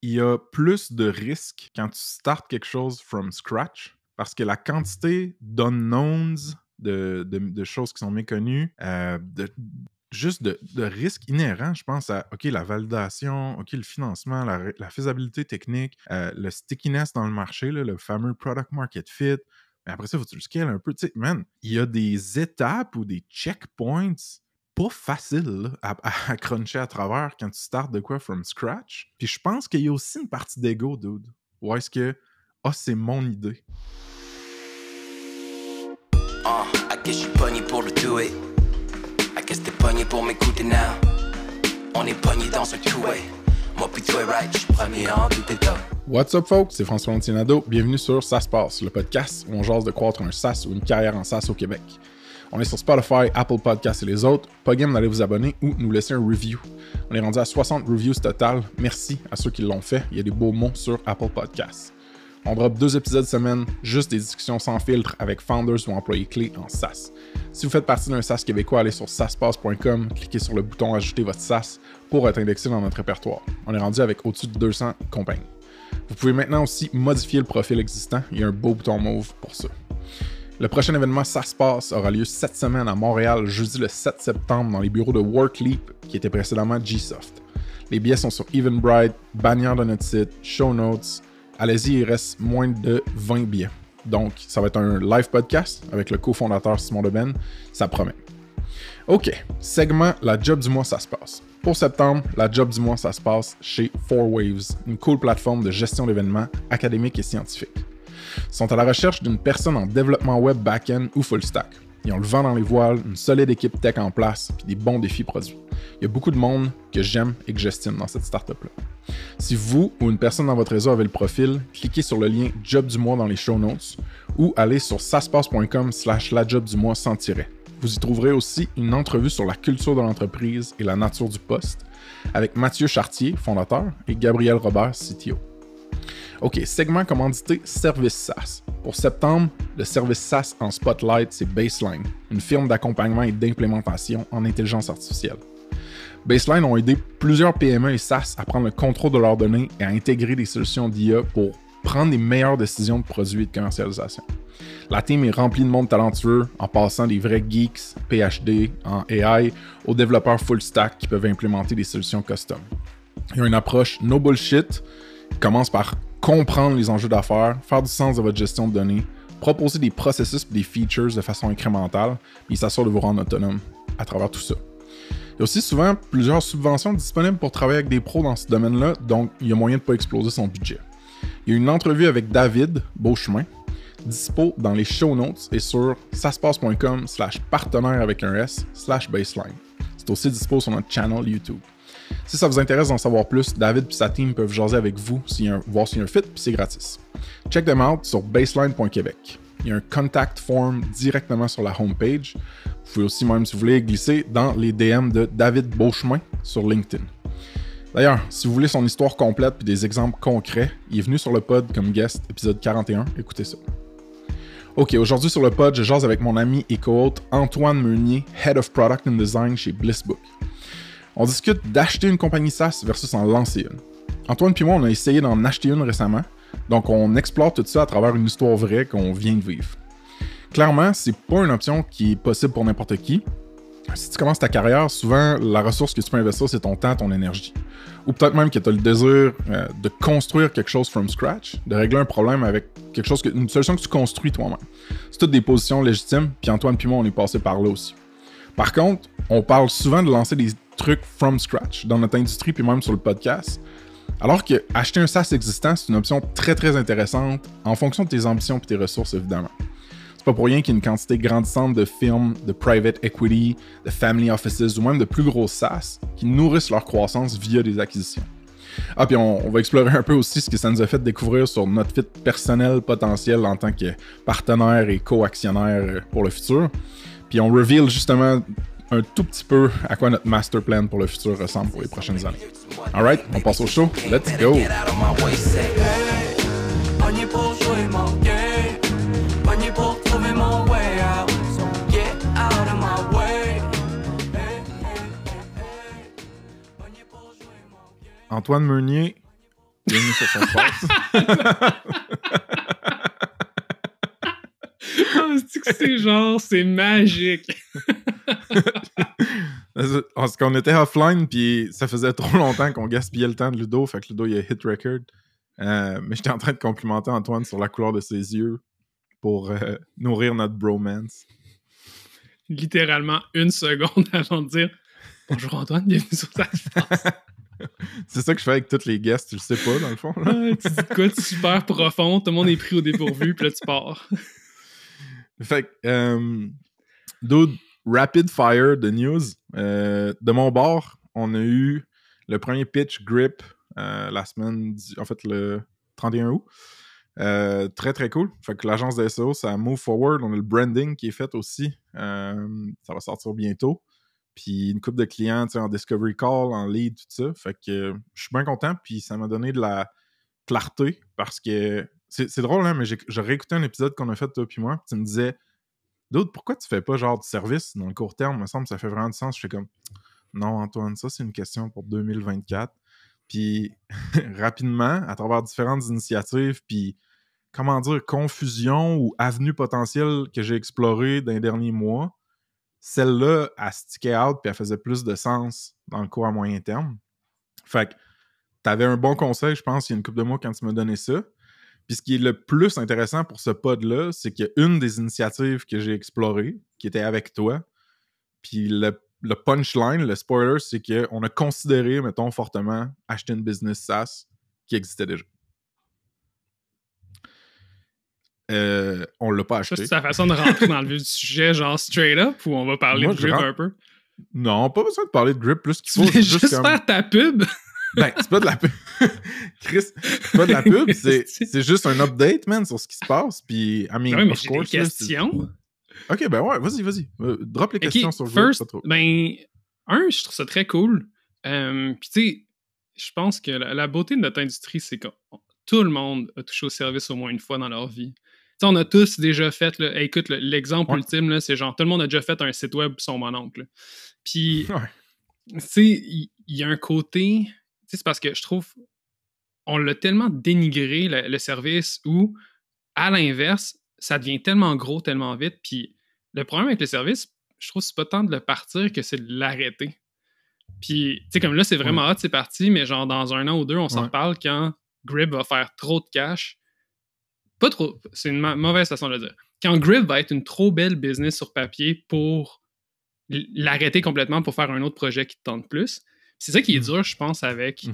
il y a plus de risques quand tu startes quelque chose from scratch parce que la quantité d'unknowns, de choses qui sont méconnues, juste de risques inhérents, je pense à la validation, le financement, la faisabilité technique, le stickiness dans le marché, là, le fameux product market fit. Mais après ça, il faut que tu le scales un peu. Tu sais, man, il y a des étapes ou des checkpoints pas faciles là, à cruncher à travers quand tu startes de quoi from scratch. Puis je pense qu'il y a aussi une partie d'ego, dude. Ou est-ce que, c'est mon idée? I guess je suis pogné pour le do it. I guess t'es pogné pour m'écouter now. On est pogné dans un two-way. Moi pis toi right, je suis premier en douter d'eux. What's up folks, c'est François Lantinado. Bienvenue sur Ça se passe, le podcast où on jase de croître un SaaS ou une carrière en SaaS au Québec. On est sur Spotify, Apple Podcasts et les autres. Pas game d'aller vous abonner ou nous laisser un review. On est rendu à 60 reviews total. Merci à ceux qui l'ont fait. Il y a des beaux mots sur Apple Podcasts. On drop 2 épisodes semaine, juste des discussions sans filtre avec founders ou employés clés en SaaS. Si vous faites partie d'un SaaS québécois, allez sur saaspasse.com, cliquez sur le bouton « Ajouter votre SaaS » pour être indexé dans notre répertoire. On est rendu avec au-dessus de 200 compagnies. Vous pouvez maintenant aussi modifier le profil existant. Il y a un beau bouton mauve pour ça. Le prochain événement Ça se passe aura lieu cette semaine à Montréal, jeudi le 7 septembre, dans les bureaux de WorkLeap, qui était précédemment Gsoft. Les billets sont sur Eventbrite, bannière de notre site, show notes. Allez-y, il reste moins de 20 billets. Donc, ça va être un live podcast avec le cofondateur Simon Deben. Ça promet. OK, segment La Job du mois, ça se passe. Pour septembre, La Job du mois, ça se passe chez 4Waves, une cool plateforme de gestion d'événements académiques et scientifiques. Ils sont à la recherche d'une personne en développement web back-end ou full stack. Ils ont le vent dans les voiles, une solide équipe tech en place, puis des bons défis produits. Il y a beaucoup de monde que j'aime et que j'estime dans cette startup-là. Si vous ou une personne dans votre réseau avez le profil, cliquez sur le lien Job du mois dans les show notes ou allez sur saaspasse.com/lajobdumois sans tiret. Vous y trouverez aussi une entrevue sur la culture de l'entreprise et la nature du poste avec Mathieu Chartier, fondateur, et Gabriel Robert, CTO. OK, segment commandité Service SaaS. Pour septembre, le service SaaS en spotlight, c'est Baseline, une firme d'accompagnement et d'implémentation en intelligence artificielle. Baseline ont aidé plusieurs PME et SaaS à prendre le contrôle de leurs données et à intégrer des solutions d'IA pour prendre les meilleures décisions de produits et de commercialisation. La team est remplie de monde talentueux, en passant des vrais geeks, PhD, en AI, aux développeurs full stack qui peuvent implémenter des solutions custom. Il y a une approche no bullshit qui commence par comprendre les enjeux d'affaires, faire du sens de votre gestion de données, proposer des processus et des features de façon incrémentale, puis il s'assure de vous rendre autonome à travers tout ça. Il y a aussi souvent plusieurs subventions disponibles pour travailler avec des pros dans ce domaine-là, donc il y a moyen de ne pas exploser son budget. Il y a une entrevue avec David Beauchemin, dispo dans les show notes et sur saaspasse.com/partenaire avec un S/baseline. C'est aussi dispo sur notre channel YouTube. Si ça vous intéresse d'en savoir plus, David et sa team peuvent jaser avec vous, voir s'il y a un fit, puis c'est gratis. Check them out sur baseline.québec. Il y a un contact form directement sur la homepage. Vous pouvez aussi, même si vous voulez, glisser dans les DM de David Beauchemin sur LinkedIn. D'ailleurs, si vous voulez son histoire complète et des exemples concrets, il est venu sur le pod comme guest, épisode 41, écoutez ça. OK, aujourd'hui sur le pod, je jase avec mon ami et co-hôte Antoine Meunier, Head of Product and Design chez Blissbook. On discute d'acheter une compagnie SaaS versus en lancer une. Antoine et moi, on a essayé d'en acheter une récemment, donc on explore tout ça à travers une histoire vraie qu'on vient de vivre. Clairement, c'est pas une option qui est possible pour n'importe qui. Si tu commences ta carrière, souvent, la ressource que tu peux investir, c'est ton temps, ton énergie. Ou peut-être même que tu as le désir de construire quelque chose from scratch, de régler un problème avec une solution que tu construis toi-même. C'est toutes des positions légitimes, puis Antoine et moi, on est passé par là aussi. Par contre, on parle souvent de lancer des trucs from scratch dans notre industrie, puis même sur le podcast. Alors que acheter un SaaS existant, c'est une option très très intéressante en fonction de tes ambitions et tes ressources, évidemment. C'est pas pour rien qu'il y a une quantité grandissante de firmes, de private equity, de family offices ou même de plus gros SaaS qui nourrissent leur croissance via des acquisitions. Ah, puis on va explorer un peu aussi ce que ça nous a fait découvrir sur notre fit personnel potentiel en tant que partenaire et co-actionnaire pour le futur. Puis on reveal justement un tout petit peu à quoi notre master plan pour le futur ressemble pour les prochaines années. Alright, on passe au show. Let's go! Antoine Meunier, bienvenue sur Ça se passe. C'est magique. Parce qu'on était offline, puis ça faisait trop longtemps qu'on gaspillait le temps de Ludo, fait que Ludo, il a hit record. Mais j'étais en train de complimenter Antoine sur la couleur de ses yeux pour nourrir notre bromance. Littéralement 1 seconde avant de dire « Bonjour Antoine, bienvenue sur Ça se passe. » C'est ça que je fais avec tous les guests, tu le sais pas, dans le fond. Là. Tu dis quoi de super profond, tout le monde est pris au dépourvu, puis là, tu pars. Fait que, dude, rapid fire de news. De mon bord, on a eu le premier pitch grip la semaine, en fait, le 31 août. Très, très cool. Fait que l'agence de SEO, ça move forward. On a le branding qui est fait aussi. Ça va sortir bientôt. Puis une couple de clients en discovery call, en lead, tout ça. Fait que je suis bien content. Puis ça m'a donné de la clarté parce que c'est drôle, hein, mais j'ai réécouté un épisode qu'on a fait, toi puis moi. Tu me disais, d'autres, pourquoi tu fais pas genre de service dans le court terme? Il me semble que ça fait vraiment du sens. Je fais comme, non, Antoine, ça, c'est une question pour 2024. Puis rapidement, à travers différentes initiatives, puis comment dire, confusion ou avenues potentielles que j'ai explorées dans les derniers mois, celle-là, elle stickait out puis elle faisait plus de sens dans le court à moyen terme. Fait que t'avais un bon conseil, je pense, il y a une couple de mois quand tu m'as donné ça. Puis ce qui est le plus intéressant pour ce pod-là, c'est qu'il y a une des initiatives que j'ai explorées, qui était avec toi. Puis le punchline, le spoiler, c'est qu'on a considéré, mettons, fortement acheter une business SaaS qui existait déjà. On l'a pas acheté. C'est ta façon de rentrer dans le vif du sujet, genre straight up, ou on va parler de grip un peu? Non, pas besoin de parler de grip plus qu'il faut. Tu veux juste comme... faire ta pub? Ben, c'est pas de la pub. Chris, c'est pas de la pub, c'est juste un update, man, sur ce qui se passe. Puis, I mean, oui, mais of j'ai course, des questions. Ok, ben ouais, vas-y. Drop les questions sur le first, jeu. Ben, je trouve ça très cool. Puis, tu sais, je pense que la beauté de notre industrie, c'est que tout le monde a touché au service au moins une fois dans leur vie. T'sais, on a tous déjà fait, là, écoute, l'exemple ultime, là, c'est genre, tout le monde a déjà fait un site web pour son mononcle. Puis, tu sais, il y a un côté, c'est parce que je trouve, on l'a tellement dénigré, le service, où, à l'inverse, ça devient tellement gros, tellement vite. Puis, le problème avec le service, je trouve, c'est pas tant de le partir que c'est de l'arrêter. Puis, tu sais, comme là, c'est vraiment hot, c'est parti, mais genre, dans 1 an ou 2, on s'en reparle quand Grib va faire trop de cash. Pas trop, c'est une mauvaise façon de le dire. Quand Grib va être une trop belle business sur papier pour l'arrêter complètement pour faire un autre projet qui te tente plus. C'est ça qui est dur, je pense, avec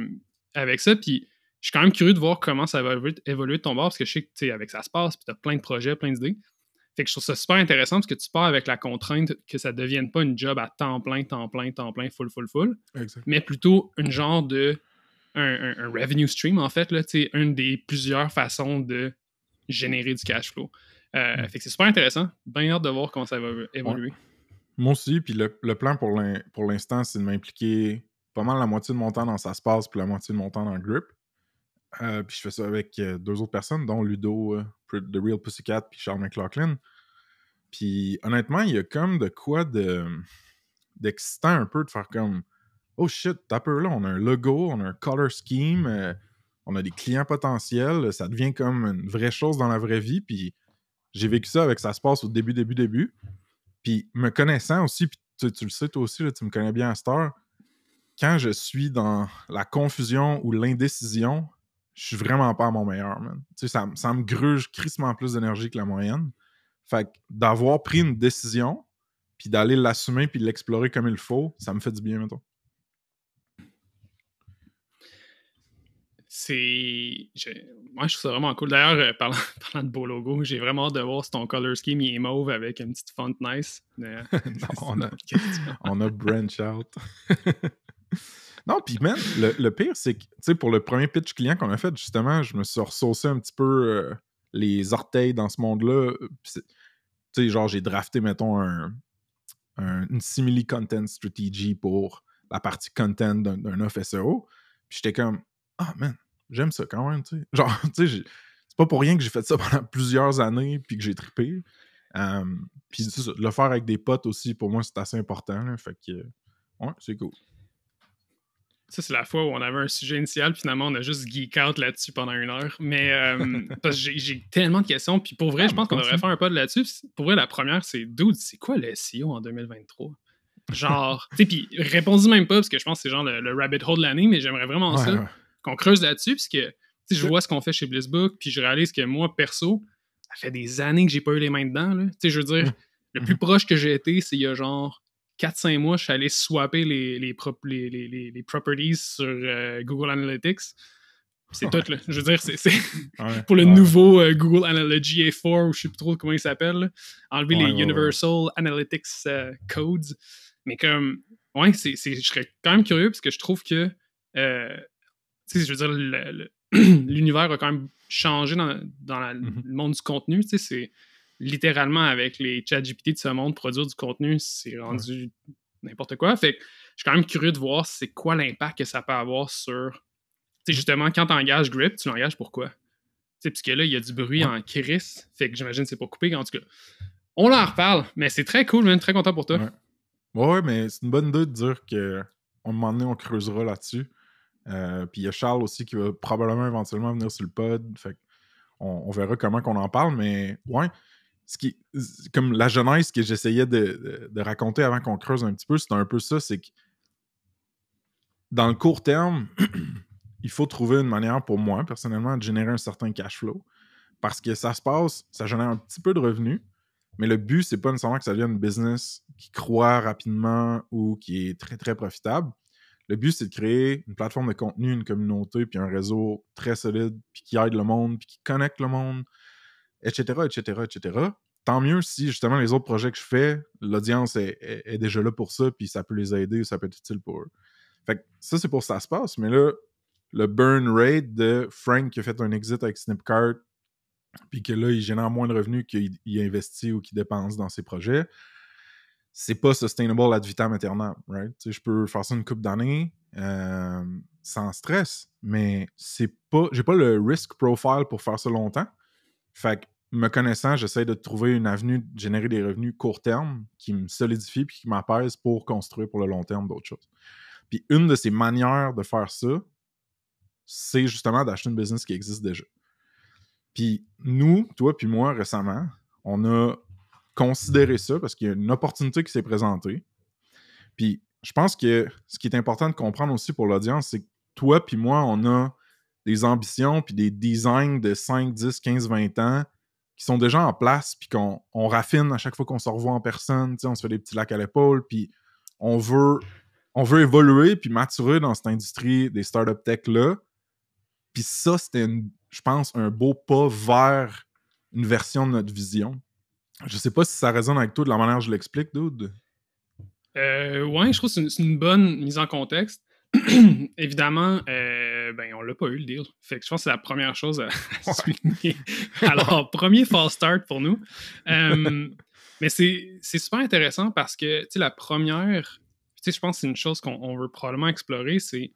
ça. Puis je suis quand même curieux de voir comment ça va évoluer de ton bord, parce que je sais que, tu sais, avec ça se passe, puis tu as plein de projets, plein d'idées. Fait que je trouve ça super intéressant, parce que tu pars avec la contrainte que ça ne devienne pas une job à temps plein, full, exact. Mais plutôt une genre de un revenue stream, en fait, là, une des plusieurs façons de générer du cash flow. Fait que c'est super intéressant. Bien hâte de voir comment ça va évoluer. Ouais. Moi aussi, puis le plan pour l'instant, c'est de m'impliquer pas mal la moitié de mon temps dans Ça se passe, puis la moitié de mon temps dans le grip. Puis je fais ça avec 2 autres personnes, dont Ludo, The Real Pussycat, puis Charles McLaughlin. Puis honnêtement, il y a comme de quoi d'excitant un peu de faire comme oh shit, t'as peur là, on a un logo, on a un color scheme, on a des clients potentiels, ça devient comme une vraie chose dans la vraie vie. Puis j'ai vécu ça avec Ça se passe au début. Puis me connaissant aussi, puis tu le sais toi aussi, là, tu me connais bien à cette heure, quand je suis dans la confusion ou l'indécision, je suis vraiment pas à mon meilleur, man. Tu sais, ça me gruge crissement plus d'énergie que la moyenne. Fait que d'avoir pris une décision, puis d'aller l'assumer, puis l'explorer comme il faut, ça me fait du bien, mettons. Moi, je trouve ça vraiment cool. D'ailleurs, parlant de beau logo, j'ai vraiment hâte de voir si ton color scheme il est mauve avec une petite font nice. Non, on a branch out. Non, puis man, le pire, c'est que, tu sais, pour le premier pitch client qu'on a fait, justement, je me suis ressaucé un petit peu les orteils dans ce monde-là. Tu sais, genre, j'ai drafté, mettons, une simili content strategy pour la partie content d'un offre SEO. Puis j'étais comme, ah, man, j'aime ça quand même, tu sais. Genre, tu sais, c'est pas pour rien que j'ai fait ça pendant plusieurs années puis que j'ai trippé. Puis le faire avec des potes aussi, pour moi, c'est assez important. Là, fait que, ouais, c'est cool. Ça, c'est la fois où on avait un sujet initial, puis finalement, on a juste geek out là-dessus pendant 1 heure. Mais parce que j'ai tellement de questions, puis pour vrai, je pense qu'on devrait faire un pod là-dessus. Pour vrai, la première, c'est, dude, c'est quoi le SEO en 2023? Genre, tu sais, puis répondez même pas, parce que je pense que c'est genre le rabbit hole de l'année, mais j'aimerais vraiment qu'on creuse là-dessus, parce que je vois ce qu'on fait chez Blissbook, puis je réalise que moi, perso, ça fait des années que j'ai pas eu les mains dedans. Tu sais, je veux dire, le plus proche que j'ai été, c'est il y a genre 4-5 mois, je suis allé swapper les properties sur Google Analytics. C'est tout, là. Je veux dire, c'est pour le nouveau Google Analytics GA4, ou je sais plus trop comment il s'appelle, là. Enlever les Universal Analytics Codes. Mais comme, je serais quand même curieux, parce que je trouve que, tu sais, je veux dire, l'univers a quand même changé dans le monde du contenu. Tu sais, c'est littéralement avec les ChatGPT de ce monde, produire du contenu, c'est rendu n'importe quoi. Fait que je suis quand même curieux de voir c'est quoi l'impact que ça peut avoir sur... Tu sais, justement, quand tu engages Grip, tu l'engages pourquoi? Tu sais, puisque là, il y a du bruit en Chris, fait que j'imagine que c'est pas coupé. En tout cas, on en reparle, mais c'est très cool, man. Très content pour toi. Ouais, mais c'est une bonne idée de dire qu'à un moment donné, on creusera là-dessus. Puis il y a Charles aussi qui va probablement éventuellement venir sur le pod. Fait on verra comment qu'on en parle, mais comme la genèse que j'essayais de raconter avant qu'on creuse un petit peu, c'est un peu ça, c'est que dans le court terme, il faut trouver une manière pour moi, personnellement, de générer un certain cash flow. Parce que ça génère un petit peu de revenus, mais le but, c'est pas nécessairement que ça devienne une business qui croît rapidement ou qui est très, très profitable. Le but, c'est de créer une plateforme de contenu, une communauté, puis un réseau très solide, puis qui aide le monde, puis qui connecte le monde, etc., etc., etc. Tant mieux si, justement, les autres projets que je fais, l'audience est déjà là pour ça, puis ça peut les aider, ça peut être utile pour eux. Fait que ça, c'est pour ça se passe, mais là, le burn rate de Frank qui a fait un exit avec Snipcart, puis que là, il génère moins de revenus qu'il investit ou qu'il dépense dans ses projets, c'est pas sustainable ad vitam aeternam, right? Tu sais, je peux faire ça une couple d'années sans stress, mais j'ai pas le risk profile pour faire ça longtemps. Fait que, me connaissant, j'essaie de trouver une avenue de générer des revenus court terme qui me solidifie puis qui m'apaise pour construire pour le long terme d'autres choses. Puis une de ces manières de faire ça, c'est justement d'acheter une business qui existe déjà. Puis nous, toi puis moi, récemment, on a considéré ça parce qu'il y a une opportunité qui s'est présentée. Puis je pense que ce qui est important de comprendre aussi pour l'audience, c'est que toi puis moi, on a des ambitions puis des designs de 5, 10, 15, 20 ans qui sont déjà en place puis qu'on raffine à chaque fois qu'on se revoit en personne. On se fait des petits lacs à l'épaule puis on veut évoluer puis maturer dans cette industrie des startup tech-là. Puis ça, c'était, je pense, un beau pas vers une version de notre vision. Je sais pas si ça résonne avec toi de la manière que je l'explique, dude. Ouais, je trouve que c'est une bonne mise en contexte. Évidemment, on l'a pas eu le deal. Fait que je pense que c'est la première chose à souligner. Alors, premier false start pour nous. Mais c'est super intéressant parce que, tu sais, la première, tu sais, je pense que c'est une chose qu'on veut probablement explorer, c'est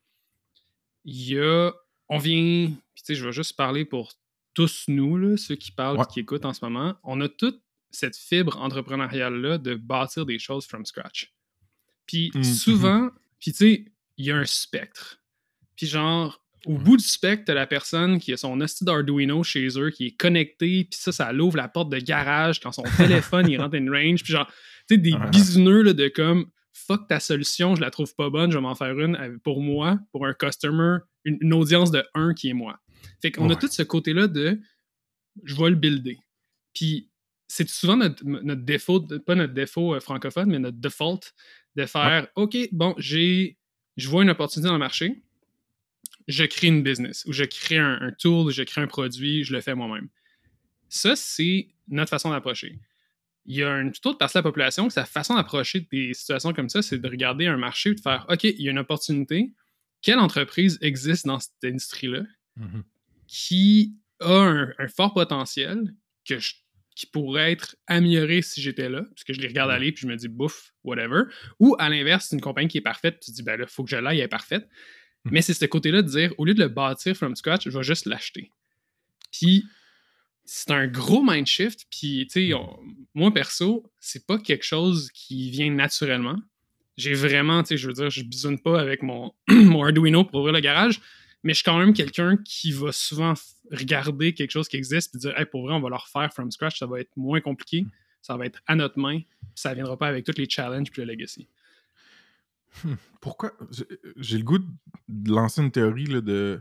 on vient, puis tu sais, je vais juste parler pour tous nous, là, ceux qui parlent et qui écoutent en ce moment, on a toute cette fibre entrepreneuriale-là de bâtir des choses from scratch. Puis souvent, puis tu sais, il y a un spectre. Puis genre, au bout du spectre, t'as la personne qui a son hostie d'Arduino chez eux, qui est connectée, puis ça l'ouvre la porte de garage quand son téléphone, il rentre in range, puis genre, tu sais, des bisouneux là, de comme, fuck ta solution, je la trouve pas bonne, je vais m'en faire une pour moi, pour un customer, une audience de 1 qui est moi. Fait qu'on a tout ce côté-là de, je vais le builder. Puis c'est souvent notre défaut, pas notre défaut francophone, mais notre default, de faire, OK, bon, je vois une opportunité dans le marché, je crée une business, ou je crée un tool, je crée un produit, je le fais moi-même. Ça, c'est notre façon d'approcher. Il y a une toute autre partie de la population que sa façon d'approcher des situations comme ça, c'est de regarder un marché et de faire, OK, il y a une opportunité, quelle entreprise existe dans cette industrie-là qui a un fort potentiel qui pourrait être amélioré si j'étais là, parce que je les regarde aller puis je me dis bouf, whatever. Ou à l'inverse, c'est une compagnie qui est parfaite, tu te dis ben là, il faut que je l'aille, elle est parfaite. Mais c'est ce côté-là de dire, au lieu de le bâtir from scratch, je vais juste l'acheter. Puis c'est un gros mind shift, puis tu sais, moi perso, c'est pas quelque chose qui vient naturellement. j'ai vraiment, tu sais, je veux dire, je bisonne pas avec mon, mon Arduino pour ouvrir le garage, mais je suis quand même quelqu'un qui va souvent regarder quelque chose qui existe et dire, hey, pour vrai, on va le refaire from scratch, ça va être moins compliqué, ça va être à notre main, puis ça viendra pas avec tous les challenges puis le legacy. Pourquoi? J'ai le goût de lancer une théorie là, de...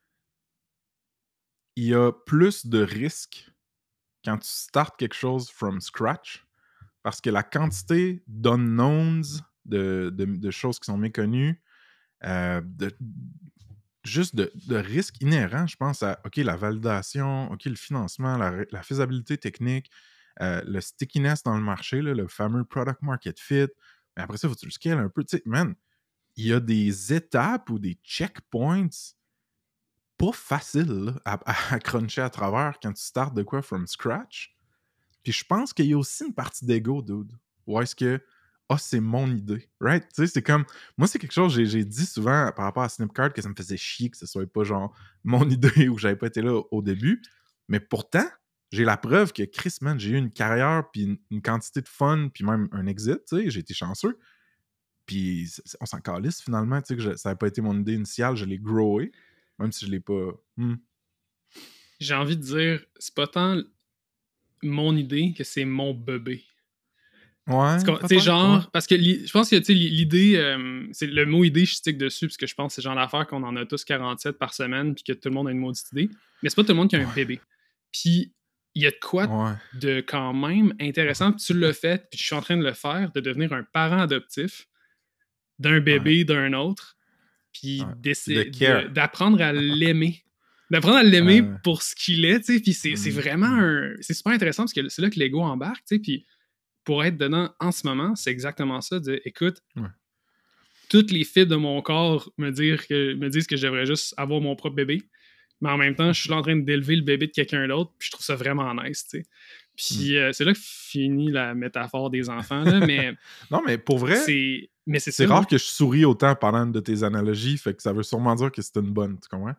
Il y a plus de risques quand tu startes quelque chose from scratch parce que la quantité d'unknowns, de choses qui sont méconnues, juste de risques inhérents, je pense à OK, la validation, OK, le financement, la faisabilité technique, le stickiness dans le marché, là, le fameux product market fit. Mais après ça, il faut que tu le scales un peu. Tu sais, man, il y a des étapes ou des checkpoints pas faciles là, à cruncher à travers quand tu startes de quoi from scratch. Puis je pense qu'il y a aussi une partie d'ego, dude. Ou est-ce que c'est mon idée, right? Tu sais, c'est comme... Moi, c'est quelque chose, j'ai dit souvent par rapport à Snipcart que ça me faisait chier que ce soit pas genre mon idée ou que j'avais pas été là au début. Mais pourtant, j'ai la preuve que Chris, man, j'ai eu une carrière puis une quantité de fun puis même un exit, tu sais, j'ai été chanceux. Puis on s'en calisse finalement, tu sais, que ça n'a pas été mon idée initiale, je l'ai growé, même si je l'ai pas... J'ai envie de dire, c'est pas tant mon idée que c'est mon bébé. Ouais. Tu sais, genre, ouais. parce que je pense que, tu sais, l'idée, c'est le mot idée, je stick dessus, parce que je pense que c'est genre l'affaire qu'on en a tous 47 par semaine, puis que tout le monde a une maudite idée. Mais c'est pas tout le monde qui a un bébé. Puis, il y a de quoi de quand même intéressant, puis tu l'as fait, puis je suis en train de le faire, de devenir un parent adoptif d'un bébé d'un autre, puis d'apprendre à l'aimer. D'apprendre à l'aimer pour ce qu'il est, tu sais, puis c'est vraiment c'est super intéressant, parce que c'est là que l'ego embarque, tu sais, puis pour être dedans en ce moment, c'est exactement ça. Écoute, toutes les fibres de mon corps me disent que j'aimerais juste avoir mon propre bébé, mais en même temps, je suis là en train d'élever le bébé de quelqu'un d'autre, puis je trouve ça vraiment nice, tu sais. Puis c'est là que finit la métaphore des enfants, là, mais... Non, mais pour vrai, c'est rare que je souris autant pendant une de tes analogies, fait que ça veut sûrement dire que c'est une bonne, tu comprends?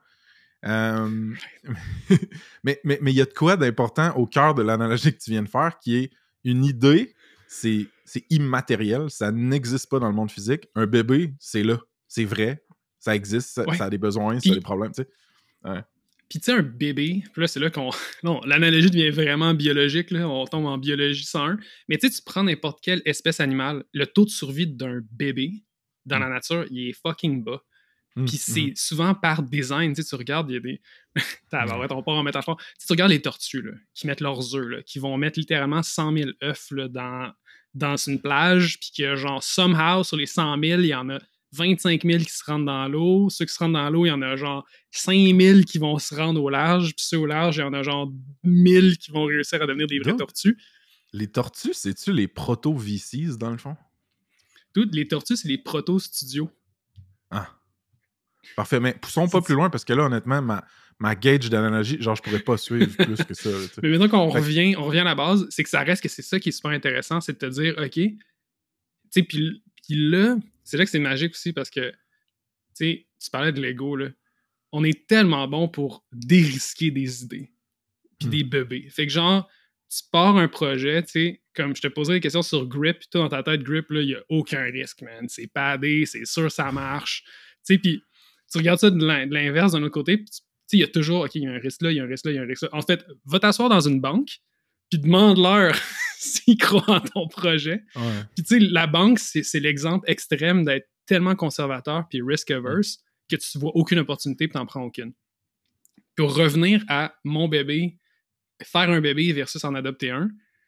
Mais il y a de quoi d'important au cœur de l'analogie que tu viens de faire, qui est une idée, c'est immatériel, ça n'existe pas dans le monde physique. Un bébé, c'est là, c'est vrai, ça existe, ça a des besoins, ça a des problèmes, tu sais. Ouais. Puis tu sais, un bébé, puis là, c'est là qu'on... Non, l'analogie devient vraiment biologique, là, on tombe en biologie 101, mais tu sais, tu prends n'importe quelle espèce animale, le taux de survie d'un bébé dans la nature, il est fucking bas. Puis c'est souvent par design, tu sais, tu regardes, il y a des... on part en métaphore. Tu regardes les tortues, là, qui mettent leurs œufs, là, qui vont mettre littéralement 100 000 œufs là, dans une plage, puis que genre, somehow, sur les 100 000, il y en a 25 000 qui se rendent dans l'eau. Ceux qui se rendent dans l'eau, il y en a genre 5 000 qui vont se rendre au large, puis ceux au large, il y en a genre 1000 qui vont réussir à devenir des vraies tortues. Les tortues, c'est-tu les proto-VCs, dans le fond? Toutes les tortues, c'est les proto-studios. Ah. Parfait, mais poussons pas plus loin, parce que là, honnêtement, ma gauge d'analogie, genre, je pourrais pas suivre plus que ça. Là, mais maintenant qu'on revient à la base, c'est que ça reste que c'est ça qui est super intéressant, c'est de te dire, OK, tu sais, puis là, c'est là que c'est magique aussi, parce que, tu sais, tu parlais de l'ego, là. On est tellement bon pour dérisquer des idées, puis des bébés. Fait que genre, tu pars un projet, tu sais, comme je te posais des questions sur Grip, puis toi, dans ta tête, Grip, là, il n'y a aucun risque, man. C'est padé, c'est sûr, ça marche. Tu sais, puis tu regardes ça de l'inverse d'un autre côté, puis tu sais, il y a toujours, OK, il y a un risque là, il y a un risque là, il y a un risque là. En fait, va t'asseoir dans une banque, puis demande-leur s'ils croient en ton projet. Ouais. Puis tu sais, la banque, c'est l'exemple extrême d'être tellement conservateur puis risk-averse que tu vois aucune opportunité puis t'en prends aucune. Pour revenir à mon bébé, faire un bébé versus en adopter un,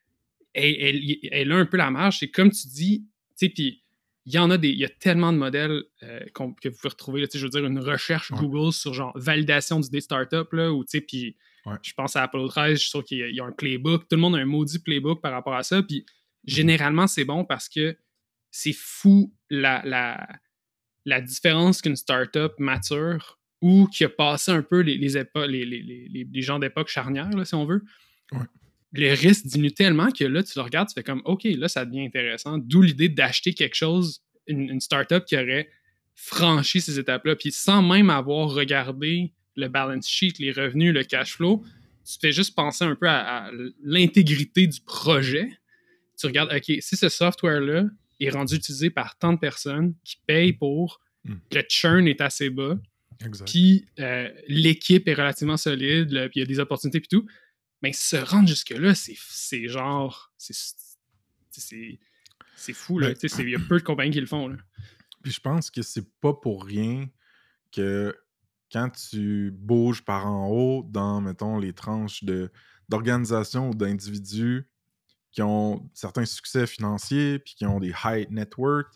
elle a un peu la marge. C'est comme tu dis, tu sais, puis il y a tellement de modèles que vous pouvez retrouver, là, je veux dire, une recherche Google sur genre validation d'idées startup, là, ou tu sais, puis je pense à Apollo 13, je suis sûr qu'il y a un playbook. Tout le monde a un maudit playbook par rapport à ça, puis généralement, c'est bon parce que c'est fou la différence qu'une startup mature ou qui a passé un peu les gens d'époque charnière, là, si on veut. Ouais. Le risque diminue tellement que là, tu le regardes, tu fais comme, OK, là, ça devient intéressant. D'où l'idée d'acheter quelque chose, une startup qui aurait franchi ces étapes-là, puis sans même avoir regardé le balance sheet, les revenus, le cash flow, tu fais juste penser un peu à l'intégrité du projet. Tu regardes, OK, si ce software-là, est rendu utilisé par tant de personnes qui payent pour, le churn est assez bas, puis l'équipe est relativement solide, puis il y a des opportunités puis tout, mais se rendre jusque-là, c'est genre... C'est fou, là. Il y a peu de compagnies qui le font, là. Puis je pense que c'est pas pour rien que quand tu bouges par en haut dans, mettons, les tranches d'organisations ou d'individus qui ont certains succès financiers puis qui ont des high net worth,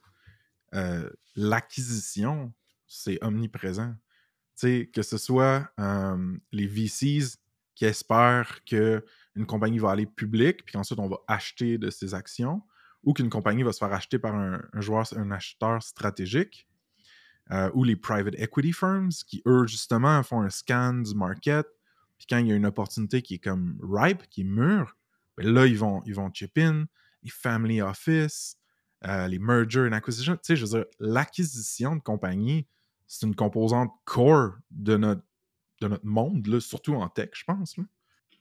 l'acquisition, c'est omniprésent. T'sais, que ce soit les VCs qui espèrent qu'une compagnie va aller publique puis qu'ensuite on va acheter de ses actions, ou qu'une compagnie va se faire acheter par un acheteur stratégique, ou les private equity firms qui, eux, justement, font un scan du market, puis quand il y a une opportunité qui est comme ripe, qui est mûre, ben là, ils vont chip in, les family office, les merger and acquisition. Tu sais, je veux dire, l'acquisition de compagnies, c'est une composante core de notre monde, là, surtout en tech, je pense. Là.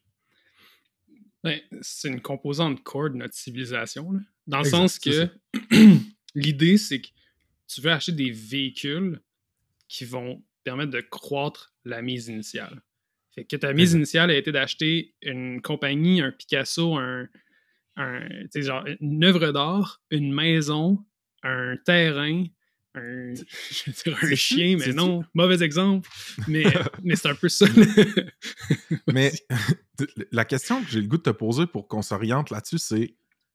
Ouais, c'est une composante core de notre civilisation, là. Dans le Exact, sens que l'idée, c'est que tu veux acheter des véhicules qui vont permettre de croître la mise initiale. Fait que ta mise initiale a été d'acheter une compagnie, un Picasso, genre une œuvre d'art, une maison, un terrain, je veux dire un chien, mais non, mauvais exemple. Mais c'est un peu ça. Mais la question que j'ai le goût de te poser pour qu'on s'oriente là-dessus, c'est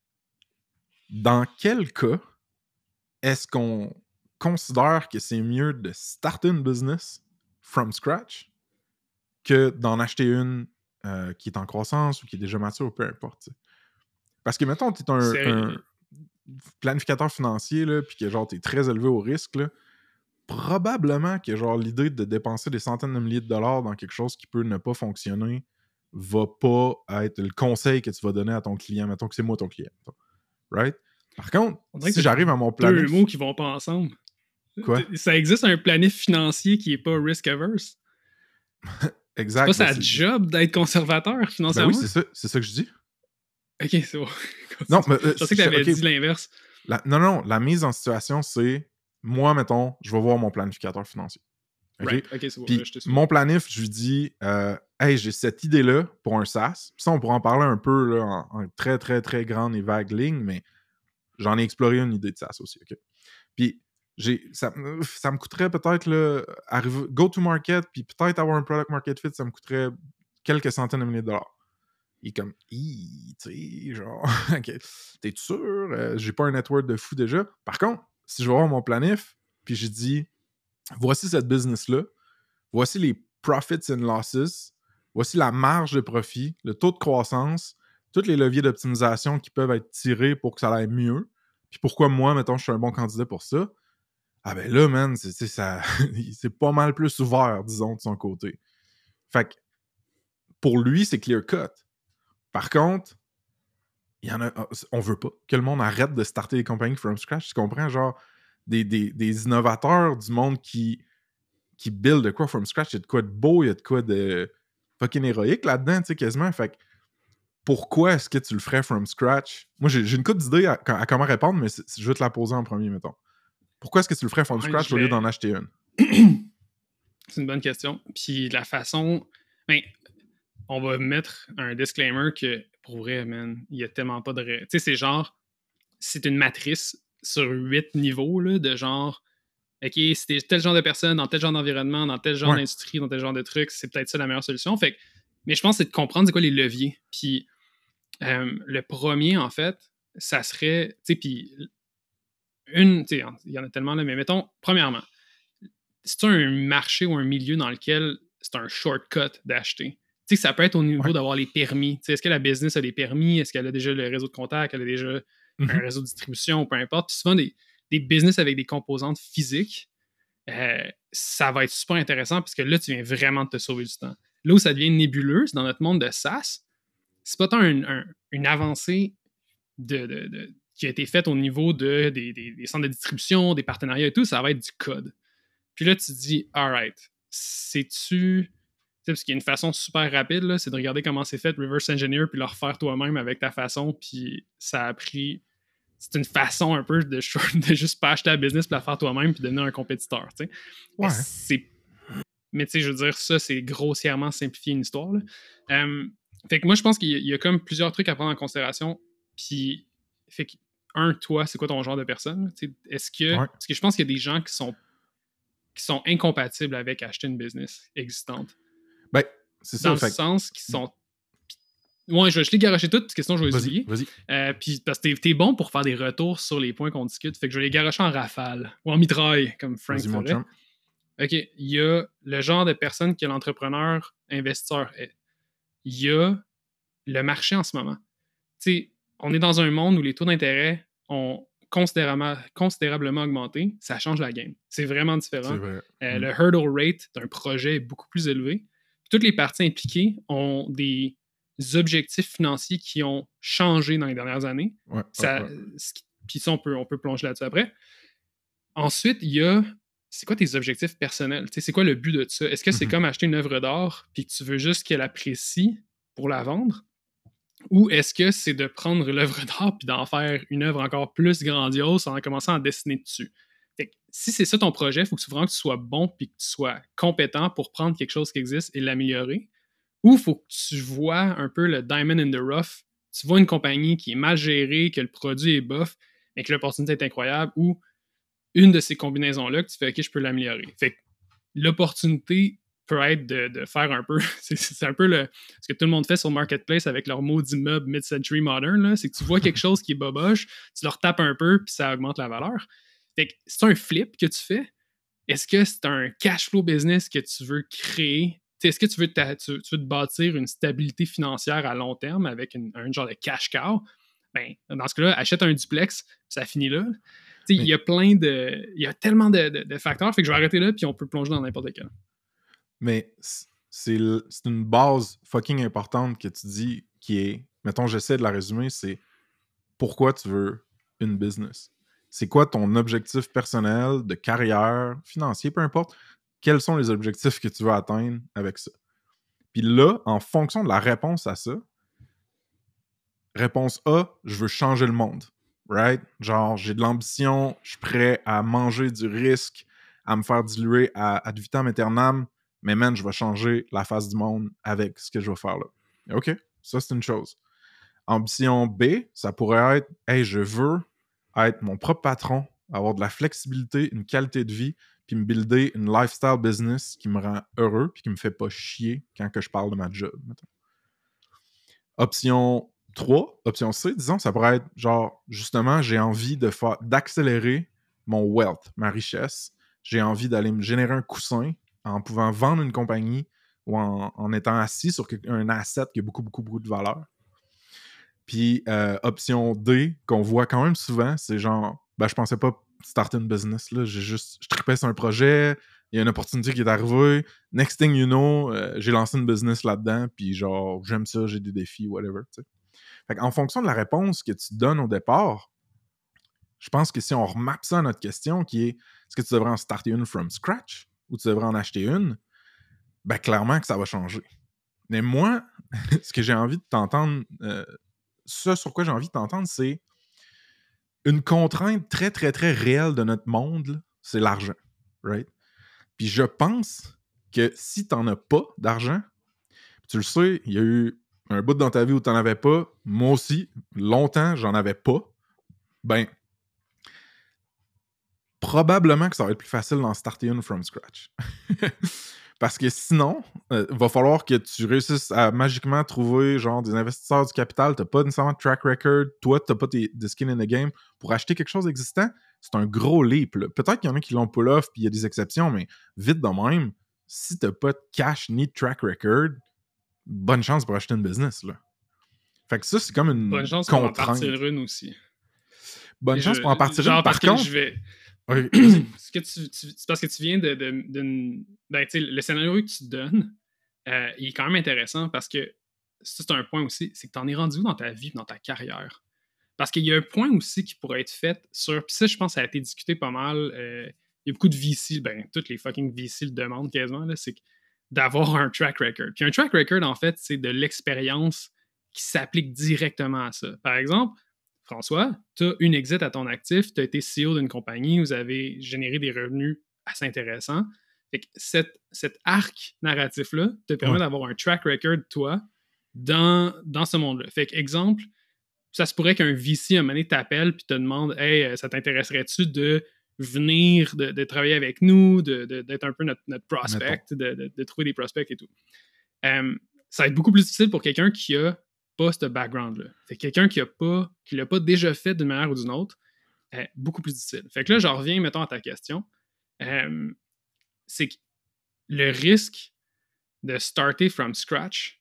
dans quel cas est-ce qu'on considère que c'est mieux de starter une business from scratch que d'en acheter une qui est en croissance ou qui est déjà mature ou peu importe. T'sais. Parce que, mettons, t'es un planificateur financier, là, puis que genre t'es très élevé au risque, là, probablement que genre l'idée de dépenser des centaines de milliers de dollars dans quelque chose qui peut ne pas fonctionner va pas être le conseil que tu vas donner à ton client. Mettons que c'est moi ton client. Right? Par contre, si j'arrive à mon planif... Deux mots qui vont pas ensemble. Quoi? Ça existe un planif financier qui est pas risk-averse. Exact. C'est pas sa job d'être conservateur financièrement? Ben oui, c'est ça que je dis. Ok, c'est bon. Non, mais... je sais que t'avais dit l'inverse. Non, la mise en situation, c'est... Moi, mettons, je vais voir mon planificateur financier. Okay? Right. Ok, c'est bon. Puis, là, je te suis. mon planif, je lui dis, hey, j'ai cette idée-là pour un SaaS. Puis ça, on pourra en parler un peu là, en très, très, très grande et vague ligne, mais j'en ai exploré une idée de SaaS aussi. Okay? Puis, ça me coûterait peut-être arriver go-to-market, puis peut-être avoir un product market fit, ça me coûterait quelques centaines de milliers de dollars. Il est comme, tu sais, genre, okay, t'es sûr? J'ai pas un network de fou déjà. Par contre, si je vais voir mon planif, puis je dis, voici cette business-là, voici les profits and losses, voici la marge de profit, le taux de croissance, tous les leviers d'optimisation qui peuvent être tirés pour que ça aille mieux, puis pourquoi moi, mettons, je suis un bon candidat pour ça, ah ben là, man, c'est pas mal plus ouvert, disons, de son côté. Fait que, pour lui, c'est clear cut. Par contre, il y en a, on veut pas que le monde arrête de starter des compagnies from scratch. Tu comprends? Genre, des innovateurs du monde qui build de quoi from scratch, il y a de quoi de beau, il y a de quoi de fucking héroïque là-dedans, tu sais, quasiment. Fait que, pourquoi est-ce que tu le ferais from scratch? Moi, j'ai une couple d'idées à comment répondre, mais je vais te la poser en premier, mettons. Pourquoi est-ce que tu le ferais from scratch au lieu d'en acheter une? C'est une bonne question. Puis la façon... Ben, on va mettre un disclaimer que, pour vrai, man, il y a tellement pas de... Tu sais, c'est genre... C'est une matrice sur 8 niveaux, là, de genre... OK, si t'es tel genre de personne, dans tel genre d'environnement, dans tel genre d'industrie, dans tel genre de truc, c'est peut-être ça la meilleure solution. Fait que, mais je pense que c'est de comprendre c'est quoi les leviers. Puis le premier, en fait, ça serait... Tu sais, puis... Tu sais, il y en a tellement, là, mais mettons, premièrement, c'est un marché ou un milieu dans lequel c'est un shortcut d'acheter. Tu sais, ça peut être au niveau d'avoir les permis. Tu sais, est-ce que la business a des permis? Est-ce qu'elle a déjà le réseau de contact? Elle a déjà un réseau de distribution? Peu importe. Puis souvent, des business avec des composantes physiques, ça va être super intéressant parce que là, tu viens vraiment de te sauver du temps. Là où ça devient nébuleux, c'est dans notre monde de SaaS. C'est pas tant une avancée qui a été faite au niveau des centres de distribution, des partenariats et tout. Ça va être du code. Puis là, tu te dis, alright, sais-tu... Parce qu'il y a une façon super rapide, là, c'est de regarder comment c'est fait, reverse engineer, puis le refaire toi-même avec ta façon. Puis ça a pris c'est une façon un peu de juste pas acheter la business puis la faire toi-même puis devenir un compétiteur, tu sais. Ouais. Mais tu sais, je veux dire, ça, c'est grossièrement simplifier une histoire, là. Fait que moi, je pense qu'il y a comme plusieurs trucs à prendre en considération. Puis, fait que, toi, c'est quoi ton genre de personne? Est-ce que je pense qu'il y a des gens qui sont incompatibles avec acheter une business existante? Ben, c'est ça. Dans le sens qu'ils sont... Ouais, je l'ai garoché toutes, parce que sinon je vais les oublier. Vas-y. Puis parce que t'es bon pour faire des retours sur les points qu'on discute. Fait que je vais les garocher en rafale. Ou en mitraille, comme Frank ferait. OK. Il y a le genre de personne que l'entrepreneur investisseur est. Il y a le marché en ce moment. Tu sais, on est dans un monde où les taux d'intérêt ont considérablement augmenté. Ça change la game. C'est vraiment différent. C'est vrai. Le hurdle rate d'un projet est beaucoup plus élevé. Puis toutes les parties impliquées ont des objectifs financiers qui ont changé dans les dernières années. Puis ça, on peut plonger là-dessus après. Ensuite, il y a... C'est quoi tes objectifs personnels? T'sais, c'est quoi le but de ça? Est-ce que c'est comme acheter une œuvre d'art puis que tu veux juste qu'elle apprécie pour la vendre? Ou est-ce que c'est de prendre l'œuvre d'art puis d'en faire une œuvre encore plus grandiose en commençant à dessiner dessus? Fait que, si c'est ça ton projet, il faut que tu sois bon puis que tu sois compétent pour prendre quelque chose qui existe et l'améliorer. Ou il faut que tu vois un peu le diamond in the rough. Tu vois une compagnie qui est mal gérée, que le produit est bof, mais que l'opportunité est incroyable, ou une de ces combinaisons-là que tu fais « OK, je peux l'améliorer ». Fait que l'opportunité peut être de faire un peu... c'est un peu ce que tout le monde fait sur Marketplace avec leur maudit meuble mid-century modern, là, c'est que tu vois quelque chose qui est boboche, tu leur tapes un peu, puis ça augmente la valeur. Fait que c'est un flip que tu fais. Est-ce que c'est un cash flow business que tu veux créer? Est-ce que tu veux te bâtir une stabilité financière à long terme avec un genre de cash cow? Ben, dans ce cas-là, achète un duplex, ça finit là. Il y a il y a tellement de facteurs, fait que je vais arrêter là, puis on peut plonger dans n'importe quel. Mais c'est une base fucking importante que tu dis qui est, mettons, j'essaie de la résumer, c'est pourquoi tu veux une business. C'est quoi ton objectif personnel, de carrière, financier, peu importe. Quels sont les objectifs que tu veux atteindre avec ça? Puis là, en fonction de la réponse à ça, réponse A, je veux changer le monde. Right? Genre, j'ai de l'ambition, je suis prêt à manger du risque, à me faire diluer ad vitam aeternam, mais man, je vais changer la face du monde avec ce que je vais faire là. OK, ça c'est une chose. Ambition B, ça pourrait être, hey, je veux être mon propre patron, avoir de la flexibilité, une qualité de vie, puis me builder une lifestyle business qui me rend heureux puis qui me fait pas chier quand que je parle de ma job. Mettons. Option 3, option C, disons, ça pourrait être genre, justement, j'ai envie d'accélérer mon wealth, ma richesse. J'ai envie d'aller me générer un coussin en pouvant vendre une compagnie ou en étant assis sur un asset qui a beaucoup, beaucoup, beaucoup de valeur. Puis, option D, qu'on voit quand même souvent, c'est genre, ben, je pensais pas starter une business, là. Je tripais sur un projet, il y a une opportunité qui est arrivée. Next thing you know, j'ai lancé une business là-dedans, puis genre, j'aime ça, j'ai des défis, whatever, tu sais. Fait qu'en fonction de la réponse que tu donnes au départ, je pense que si on remappe ça à notre question, qui est, est-ce que tu devrais en starter une from scratch ou tu devrais en acheter une, ben clairement que ça va changer. Mais moi, ce que j'ai envie de t'entendre, ce sur quoi j'ai envie de t'entendre, c'est une contrainte très, très, très réelle de notre monde, là, c'est l'argent, right? Puis je pense que si t'en as pas d'argent, tu le sais, il y a eu un bout dans ta vie où t'en avais pas, moi aussi, longtemps, j'en avais pas, ben, probablement que ça va être plus facile d'en starter une from scratch. Parce que sinon, va falloir que tu réussisses à magiquement trouver genre des investisseurs du capital. T'as pas nécessairement de track record. Toi, t'as pas de skin in the game. Pour acheter quelque chose d'existant, c'est un gros leap. Là. Peut-être qu'il y en a qui l'ont pull off puis il y a des exceptions, mais vite de même, si t'as pas de cash ni de track record, bonne chance pour acheter une business. Là. Fait que ça, c'est comme une bonne chance contrainte. pour en partir une aussi. Bonne chance pour en partir une. Par contre, je vais... Okay. C'est parce que tu viens d'une... Ben, tu sais, le scénario que tu donnes, il est quand même intéressant parce que ça, c'est un point aussi, c'est que tu en es rendu où dans ta vie, dans ta carrière? Parce qu'il y a un point aussi qui pourrait être fait sur... Puis ça, je pense que ça a été discuté pas mal. Il y a beaucoup de VC, ben, toutes les fucking VC le demandent quasiment, là, c'est d'avoir un track record. Puis un track record, en fait, c'est de l'expérience qui s'applique directement à ça. Par exemple, François, tu as une exit à ton actif, tu as été CEO d'une compagnie, vous avez généré des revenus assez intéressants. Fait que cet arc narratif-là te permet d'avoir un track record, toi, dans ce monde-là. Fait que, exemple, ça se pourrait qu'un VC, à un moment donné, t'appelle puis te demande « Hey, ça t'intéresserait-tu de venir, de travailler avec nous, d'être un peu notre prospect, de trouver des prospects et tout. » Ça va être beaucoup plus difficile pour quelqu'un qui a pas ce background-là. Fait que quelqu'un qui l'a pas déjà fait d'une manière ou d'une autre, beaucoup plus difficile. Fait que là, j'en reviens, mettons, à ta question. C'est que le risque de starter from scratch,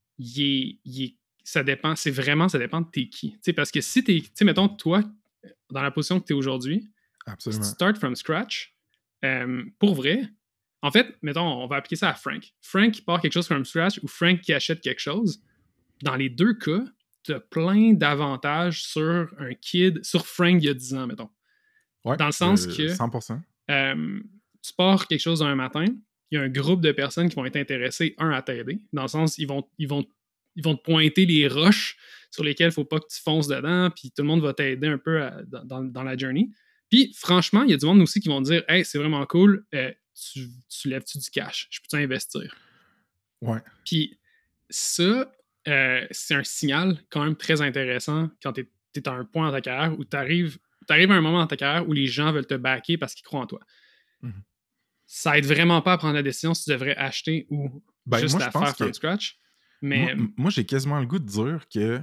ça dépend de t'es qui. T'sais, parce que si t'es, mettons, toi, dans la position que t'es aujourd'hui, absolument. Si tu start from scratch, pour vrai, en fait, mettons, on va appliquer ça à Frank. Frank qui part quelque chose from scratch ou Frank qui achète quelque chose, dans les deux cas, tu as plein d'avantages sur un kid, sur Frank il y a 10 ans, mettons. Ouais, dans le sens que 100%. Tu pars quelque chose un matin, il y a un groupe de personnes qui vont être intéressées, à t'aider, dans le sens ils vont te pointer les roches sur lesquelles il ne faut pas que tu fonces dedans, puis tout le monde va t'aider un peu dans la journey. Puis, franchement, il y a du monde aussi qui vont te dire « Hey, c'est vraiment cool, tu lèves-tu du cash? Je peux-tu investir? » Ouais. Puis, ça, c'est un signal quand même très intéressant quand tu es à un point dans ta carrière où tu arrives à un moment dans ta carrière où les gens veulent te backer parce qu'ils croient en toi. Mm-hmm. Ça aide vraiment pas à prendre la décision si tu devrais acheter ou juste la faire from scratch. Mais moi, j'ai quasiment le goût de dire que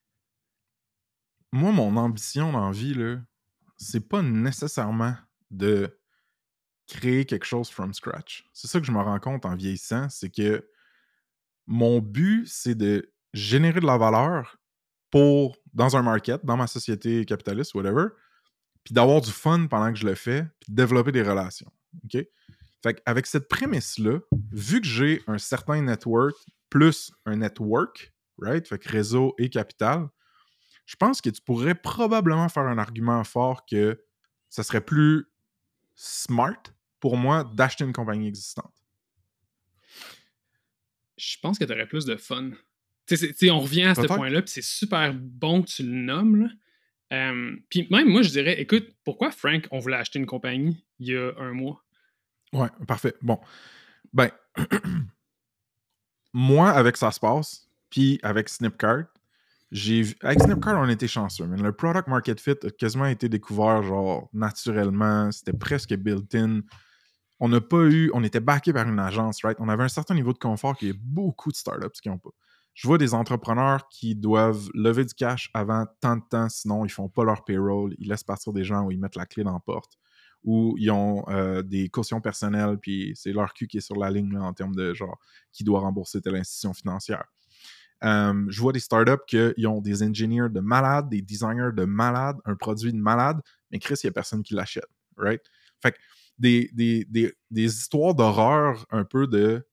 moi, mon ambition dans la vie, là, c'est pas nécessairement de créer quelque chose from scratch. C'est ça que je me rends compte en vieillissant, c'est que mon but, c'est de générer de la valeur dans un market, dans ma société capitaliste, whatever, puis d'avoir du fun pendant que je le fais, puis de développer des relations. OK? Fait qu'avec cette prémisse-là, vu que j'ai un certain network plus un network, right? Fait que réseau et capital, je pense que tu pourrais probablement faire un argument fort que ça serait plus smart pour moi d'acheter une compagnie existante. Je pense que tu aurais plus de fun. On revient à ce point-là, puis c'est super bon que tu le nommes. Puis même moi, je dirais, écoute, pourquoi Frank, on voulait acheter une compagnie il y a un mois? Ouais, parfait. Bon. Ben, moi, avec ça se passe, puis avec Snipcart, avec Snipcart, on était chanceux, mais le product market fit a quasiment été découvert genre naturellement, c'était presque built-in. On était backé par une agence, right? On avait un certain niveau de confort qu'il y a beaucoup de startups qui n'ont pas. Je vois des entrepreneurs qui doivent lever du cash avant tant de temps, sinon ils font pas leur payroll, ils laissent partir des gens ou ils mettent la clé dans la porte, ou ils ont des cautions personnelles, puis c'est leur cul qui est sur la ligne là, en termes de genre qui doit rembourser telle institution financière. Je vois des startups qui ont des engineers de malades, des designers de malades, un produit de malade, mais Chris, il n'y a personne qui l'achète, right? Fait que des histoires d'horreur un peu de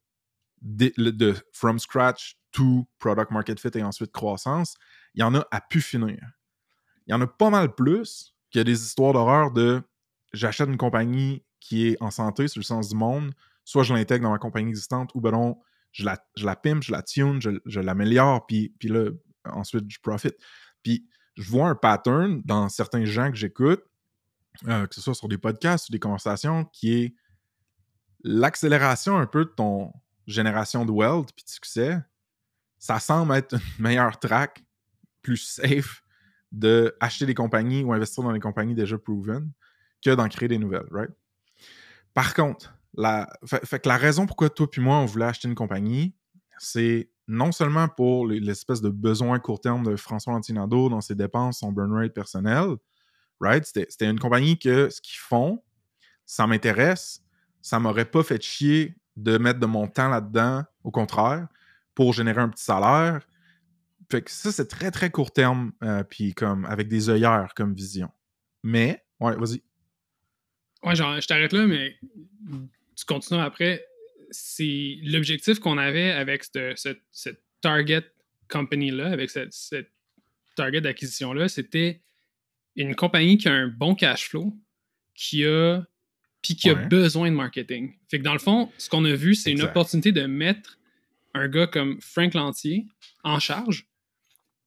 from scratch to product market fit et ensuite croissance, il y en a à pu finir. Il y en a pas mal plus qu'il y a des histoires d'horreur de j'achète une compagnie qui est en santé sur le sens du monde, soit je l'intègre dans ma compagnie existante ou ben non, je la pimpe, je la tune, je l'améliore, puis là, ensuite, je profite. Puis je vois un pattern dans certains gens que j'écoute, que ce soit sur des podcasts ou des conversations, qui est l'accélération un peu de ton génération de wealth puis de succès. Ça semble être une meilleure track, plus safe, d'acheter des compagnies ou investir dans des compagnies déjà proven que d'en créer des nouvelles, right? Par contre, fait que la raison pourquoi toi puis moi, on voulait acheter une compagnie, c'est non seulement pour l'espèce de besoin court terme de François Lantinado dans ses dépenses, son burn rate personnel, right? C'était une compagnie que ce qu'ils font, ça m'intéresse, ça m'aurait pas fait chier de mettre de mon temps là-dedans, au contraire, pour générer un petit salaire. Fait que ça, c'est très, très court terme, puis comme avec des œillères comme vision. Mais, ouais, vas-y. Ouais, genre, je t'arrête là, mais tu continues après. C'est l'objectif qu'on avait avec cette target company-là, avec cette target d'acquisition-là, c'était une compagnie qui a un bon cash flow, qui a besoin de marketing. Fait que dans le fond, ce qu'on a vu, c'est une opportunité de mettre un gars comme Frank Lantier en charge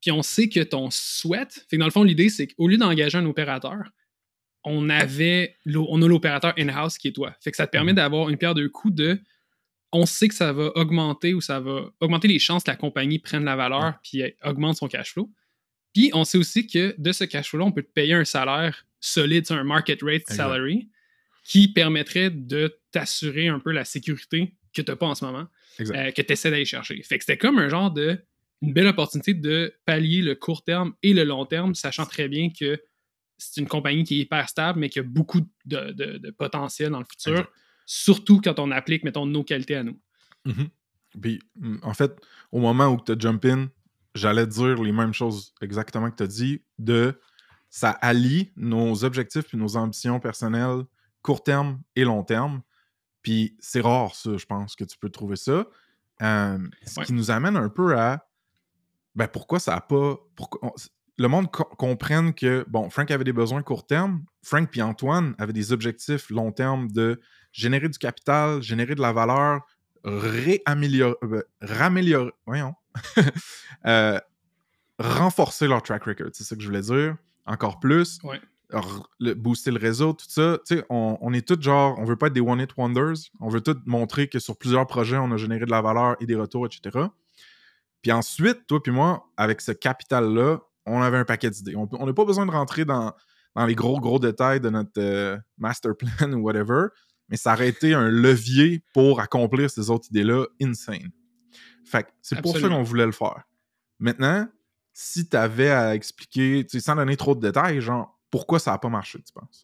Puis on sait que ton souhait, fait que dans le fond, l'idée, c'est qu'au lieu d'engager un opérateur, on a l'opérateur in-house qui est toi. Fait que ça te permet d'avoir une pierre deux coups on sait que ça va augmenter ou ça va augmenter les chances que la compagnie prenne la valeur puis augmente son cash flow. Puis on sait aussi que de ce cash flow-là, on peut te payer un salaire solide, un market rate salary, qui permettrait de t'assurer un peu la sécurité que tu n'as pas en ce moment, que tu essaies d'aller chercher. Fait que c'était comme un genre une belle opportunité de pallier le court terme et le long terme, sachant très bien que c'est une compagnie qui est hyper stable, mais qui a beaucoup de potentiel dans le futur, surtout quand on applique, mettons, nos qualités à nous. Mm-hmm. Puis, en fait, au moment où tu as jump in, j'allais dire les mêmes choses exactement que tu as dit, ça allie nos objectifs puis nos ambitions personnelles court terme et long terme. Puis c'est rare, ça, je pense, que tu peux trouver ça. Ce qui nous amène un peu à pourquoi ça n'a pas... le monde comprenne que, bon, Frank avait des besoins court terme, Frank puis Antoine avaient des objectifs long terme de générer du capital, générer de la valeur, renforcer leur track record, c'est ça que je voulais dire, encore plus, booster le réseau, tout ça. Tu sais, on est tous genre, on veut pas être des one-hit wonders, on veut tous montrer que sur plusieurs projets, on a généré de la valeur et des retours, etc. Puis ensuite, toi puis moi, avec ce capital-là, on avait un paquet d'idées. On n'a pas besoin de rentrer dans les gros détails de notre master plan ou whatever, mais ça aurait été un levier pour accomplir ces autres idées-là insane. Fait que c'est pour ça qu'on voulait le faire. Maintenant, si tu avais à expliquer, sans donner trop de détails, genre, pourquoi ça n'a pas marché, tu penses?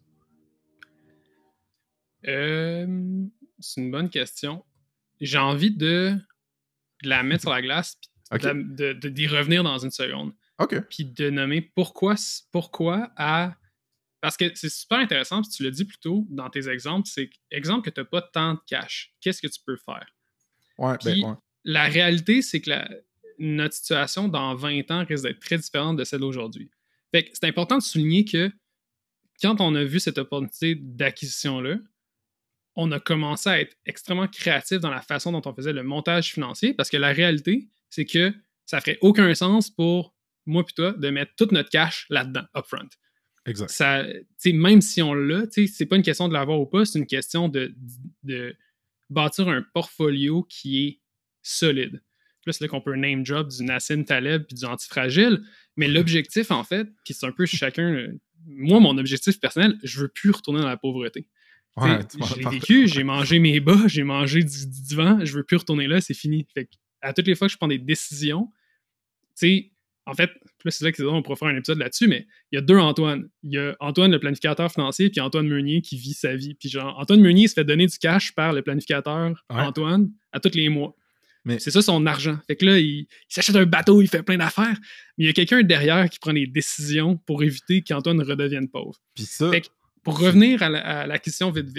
C'est une bonne question. J'ai envie de la mettre sur la glace puis d'y revenir dans une seconde. Puis de nommer pourquoi parce que c'est super intéressant, puis tu l'as dit plus tôt dans tes exemples, c'est exemple que tu n'as pas tant de cash. Qu'est-ce que tu peux faire? La réalité, c'est que notre situation dans 20 ans risque d'être très différente de celle d'aujourd'hui. Fait que c'est important de souligner que quand on a vu cette opportunité d'acquisition-là, on a commencé à être extrêmement créatif dans la façon dont on faisait le montage financier, parce que la réalité, c'est que ça ferait aucun sens pour moi et toi de mettre tout notre cash là-dedans, upfront. Exact. Ça, même si on l'a, c'est pas une question de l'avoir ou pas, c'est une question de bâtir un portfolio qui est solide. Là, c'est là qu'on peut name drop du Nassim Taleb puis du Antifragile, mais l'objectif, en fait, puis c'est un peu chacun... Moi, mon objectif personnel, je veux plus retourner dans la pauvreté. Je l'ai vécu, j'ai mangé mes bas, j'ai mangé du divan, je veux plus retourner là, c'est fini. Fait que, à toutes les fois que je prends des décisions, en fait, là, c'est là qu'on pourrait faire un épisode là-dessus, mais il y a deux Antoine. Il y a Antoine, le planificateur financier, puis Antoine Meunier qui vit sa vie. Puis genre, Antoine Meunier se fait donner du cash par le planificateur Antoine à tous les mois. Mais c'est ça son argent. Fait que là, il s'achète un bateau, il fait plein d'affaires, mais il y a quelqu'un derrière qui prend des décisions pour éviter qu'Antoine redevienne pauvre. Puis ça... Fait que, pour revenir à la question vite.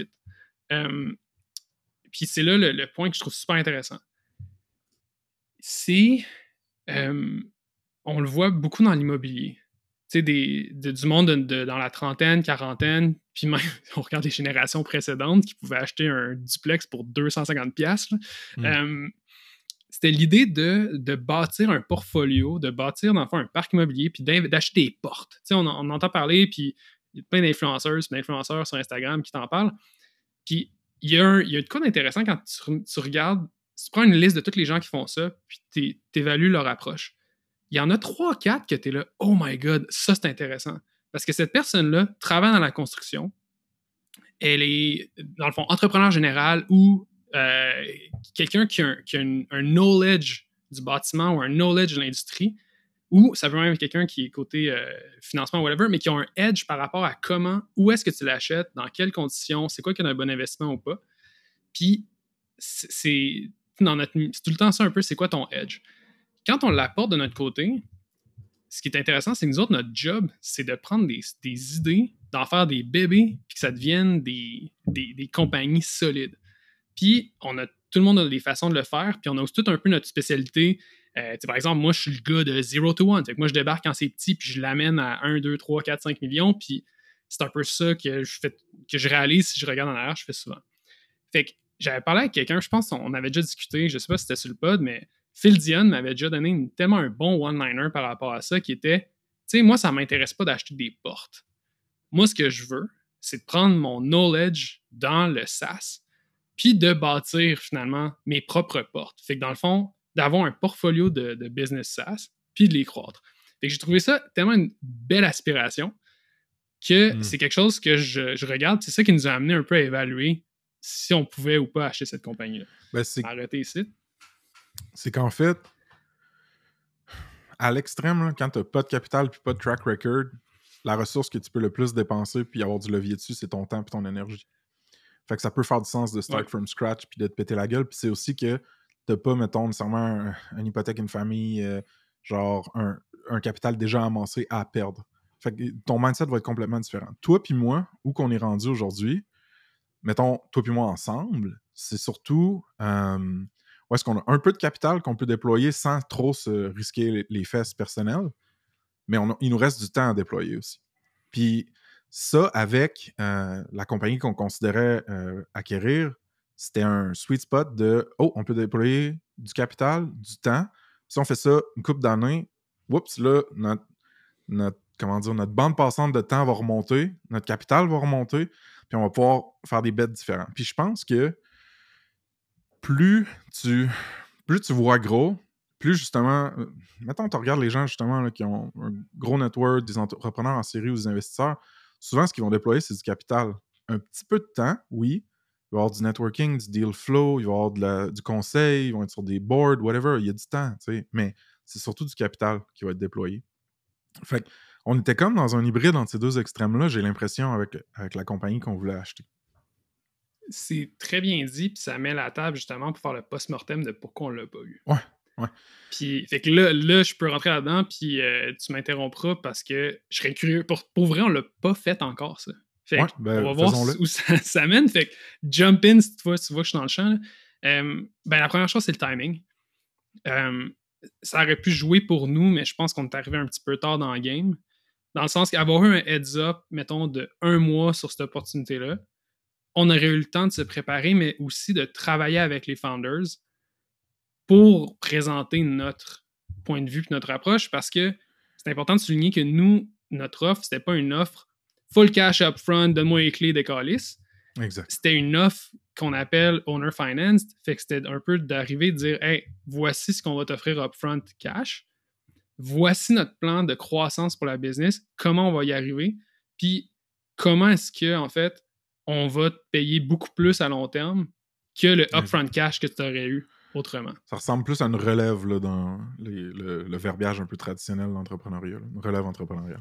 Puis c'est là le point que je trouve super intéressant. C'est... on le voit beaucoup dans l'immobilier. Tu sais, du monde dans la trentaine, quarantaine, puis même, on regarde les générations précédentes qui pouvaient acheter un duplex pour 250$. C'était l'idée de bâtir un portfolio, de bâtir, dans le fond, un parc immobilier, puis d'acheter des portes. Tu sais, on entend parler, puis il y a plein d'influenceurs sur Instagram qui t'en parlent. Puis il y a de quoi d'intéressant quand tu regardes, tu prends une liste de tous les gens qui font ça, puis tu évalues leur approche. Il y en a 3-4 que tu es là, oh my God, ça c'est intéressant. Parce que cette personne-là travaille dans la construction, elle est, dans le fond, entrepreneur général ou quelqu'un qui a un knowledge du bâtiment ou un knowledge de l'industrie, ou ça peut même être quelqu'un qui est côté financement ou whatever, mais qui a un edge par rapport à où est-ce que tu l'achètes, dans quelles conditions, c'est quoi qu'il y a un bon investissement ou pas. Puis, c'est tout le temps ça un peu, c'est quoi ton edge. Quand on l'apporte de notre côté, ce qui est intéressant, c'est que nous autres, notre job, c'est de prendre des idées, d'en faire des bébés, puis que ça devienne des compagnies solides. Puis, tout le monde a des façons de le faire, puis on a aussi tout un peu notre spécialité. Par exemple, moi, je suis le gars de 0 to 1. Fait que moi, je débarque quand c'est petit, puis je l'amène à 1, 2, 3, 4, 5 millions, puis c'est un peu ça que je réalise si je regarde en arrière, je fais souvent. Fait que j'avais parlé avec quelqu'un, je pense qu'on avait déjà discuté, je sais pas si c'était sur le pod, mais Phil Dion m'avait déjà donné tellement un bon one-liner par rapport à ça qui était, tu sais, moi, ça m'intéresse pas d'acheter des portes. Moi, ce que je veux, c'est de prendre mon knowledge dans le SaaS puis de bâtir finalement mes propres portes. Fait que dans le fond, d'avoir un portfolio de business SaaS puis de les croître. Fait que j'ai trouvé ça tellement une belle aspiration que c'est quelque chose que je regarde. C'est ça qui nous a amené un peu à évaluer si on pouvait ou pas acheter cette compagnie-là. Ben, Arrêtez ici. C'est qu'en fait, à l'extrême, là, quand tu n'as pas de capital puis pas de track record, la ressource que tu peux le plus dépenser puis avoir du levier dessus, c'est ton temps puis ton énergie. Fait que ça peut faire du sens de start from scratch puis de te péter la gueule. Puis c'est aussi que tu n'as pas, mettons, nécessairement une hypothèque, une famille, genre un capital déjà amassé à perdre. Fait que ton mindset va être complètement différent. Toi puis moi, où qu'on est rendu aujourd'hui, mettons, toi puis moi ensemble, c'est surtout où est-ce qu'on a un peu de capital qu'on peut déployer sans trop se risquer les fesses personnelles, mais il nous reste du temps à déployer aussi. Puis ça, avec la compagnie qu'on considérait acquérir, c'était un sweet spot de « Oh, on peut déployer du capital, du temps. » Si on fait ça une couple d'années, oups, là, notre bande passante de temps va remonter, notre capital va remonter, puis on va pouvoir faire des bets différents. Puis je pense que plus tu vois gros, plus justement, mettons, tu regardes les gens justement là, qui ont un gros network, des entrepreneurs en série ou des investisseurs, souvent ce qu'ils vont déployer, c'est du capital. Un petit peu de temps, oui. Il va y avoir du networking, du deal flow, il va y avoir du conseil, ils vont être sur des boards, whatever, il y a du temps, tu sais. Mais c'est surtout du capital qui va être déployé. Fait qu'on était comme dans un hybride entre ces deux extrêmes-là, j'ai l'impression, avec la compagnie qu'on voulait acheter. C'est très bien dit, puis ça met la table justement pour faire le post-mortem de pourquoi on l'a pas eu. Ouais. Puis, fait que là, je peux rentrer là-dedans, puis tu m'interrompras parce que je serais curieux. Pour vrai, on l'a pas fait encore, ça. Fait que on va voir où ça mène. Fait que jump in, si tu vois que je suis dans le champ. La première chose, c'est le timing. Ça aurait pu jouer pour nous, mais je pense qu'on est arrivé un petit peu tard dans le game. Dans le sens qu'avoir eu un heads-up, mettons, de 1 mois sur cette opportunité-là, on aurait eu le temps de se préparer, mais aussi de travailler avec les founders pour présenter notre point de vue et notre approche, parce que c'est important de souligner que nous, notre offre, c'était pas une offre full cash upfront, donne-moi les clés des calices. Exact. C'était une offre qu'on appelle owner financed, fait que c'était un peu d'arriver et de dire « Hey, voici ce qu'on va t'offrir upfront cash, voici notre plan de croissance pour la business, comment on va y arriver, puis comment est-ce que, en fait, on va te payer beaucoup plus à long terme que le upfront cash que tu aurais eu autrement. » Ça ressemble plus à une relève là, dans le verbiage un peu traditionnel de l'entrepreneuriat, une relève entrepreneuriale.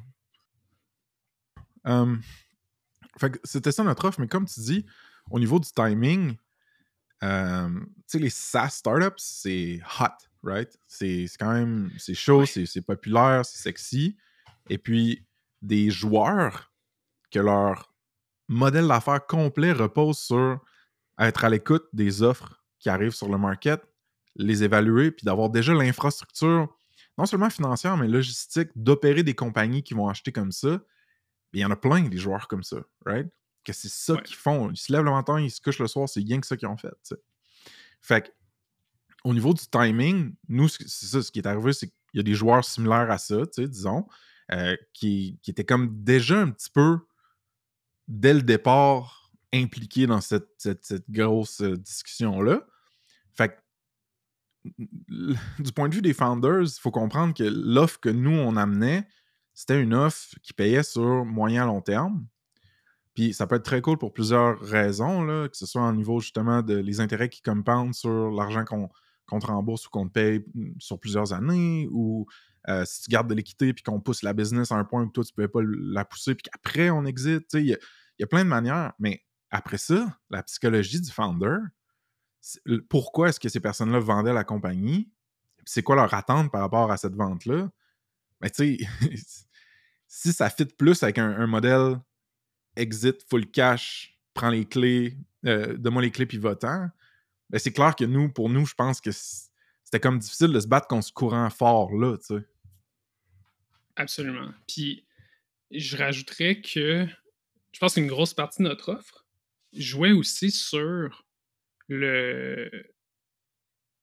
Fait que c'était ça notre offre, mais comme tu dis, au niveau du timing, tu sais, les SaaS startups, c'est hot, right? C'est quand même, c'est chaud, c'est populaire, c'est sexy. Et puis, des joueurs que leur modèle d'affaires complet repose sur être à l'écoute des offres qui arrivent sur le market, les évaluer, puis d'avoir déjà l'infrastructure, non seulement financière, mais logistique, d'opérer des compagnies qui vont acheter comme ça. Il y en a plein, des joueurs comme ça, right? Que c'est ça qu'ils font. Ils se lèvent le matin, ils se couchent le soir, c'est rien que ça qu'ils ont fait, t'sais. Fait que, au niveau du timing, nous, c'est ça, ce qui est arrivé, c'est qu'il y a des joueurs similaires à ça, disons, qui étaient comme déjà un petit peu, dès le départ, impliqués dans cette grosse discussion-là. Fait que, du point de vue des founders, il faut comprendre que l'offre que nous, on amenait, c'était une offre qui payait sur moyen à long terme. Puis ça peut être très cool pour plusieurs raisons, là, que ce soit au niveau justement de les intérêts qui compoundent sur l'argent qu'on te rembourse ou qu'on te paye sur plusieurs années, ou si tu gardes de l'équité puis qu'on pousse la business à un point où toi, tu ne pouvais pas la pousser puis qu'après, on exit. Il y a plein de manières. Mais après ça, la psychologie du founder, pourquoi est-ce que ces personnes-là vendaient la compagnie? C'est quoi leur attente par rapport à cette vente-là? Mais tu sais, si ça fit plus avec un modèle exit, full cash, prends les clés, donne-moi les clés puis va-t'en, ben c'est clair que pour nous, je pense que c'était comme difficile de se battre contre ce courant fort-là, tu sais. Absolument. Puis, je rajouterais que je pense qu'une grosse partie de notre offre jouait aussi sur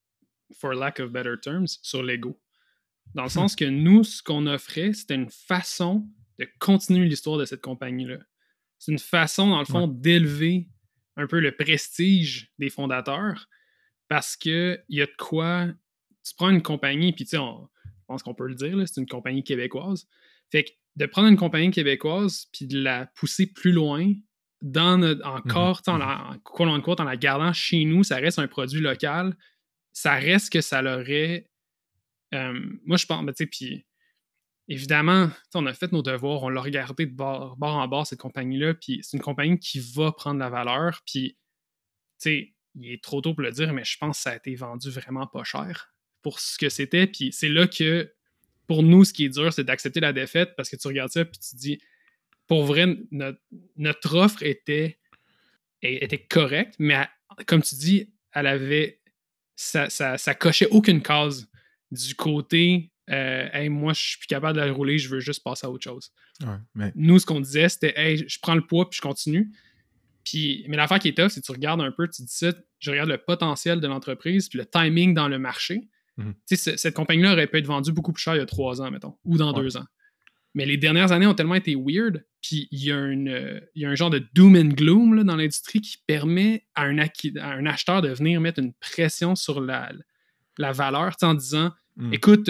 for lack of better terms, sur l'ego. Dans le sens que nous, ce qu'on offrait, c'était une façon de continuer l'histoire de cette compagnie-là. C'est une façon, dans le fond, d'élever un peu le prestige des fondateurs parce qu'il y a de quoi... Tu prends une compagnie, puis tu sais, je pense qu'on peut le dire, là, c'est une compagnie québécoise. Fait que de prendre une compagnie québécoise puis de la pousser plus loin, encore, en la gardant chez nous, ça reste un produit local, ça reste que ça l'aurait... moi, je pense, tu sais, puis évidemment, on a fait nos devoirs, on l'a regardé de bord en bord, cette compagnie-là, puis c'est une compagnie qui va prendre la valeur, puis, tu sais, il est trop tôt pour le dire, mais je pense que ça a été vendu vraiment pas cher pour ce que c'était, puis c'est là que, pour nous, ce qui est dur, c'est d'accepter la défaite, parce que tu regardes ça, puis tu te dis, pour vrai, notre offre était correcte, mais comme tu dis, elle avait... Ça cochait aucune case du côté hey, moi, je suis plus capable de la rouler, je veux juste passer à autre chose. Ouais, mais... Nous, ce qu'on disait, c'était hey, je prends le poids puis je continue. Mais l'affaire qui est tough, c'est que tu regardes un peu, tu dis ça, je regarde le potentiel de l'entreprise puis le timing dans le marché. Tu sais, cette compagnie-là aurait pu être vendue beaucoup plus cher il y a 3 ans, mettons, ou dans 2 ans. Mais les dernières années ont tellement été weird, puis il y a un genre de doom and gloom là, dans l'industrie qui permet à un acheteur de venir mettre une pression sur la valeur, en disant écoute,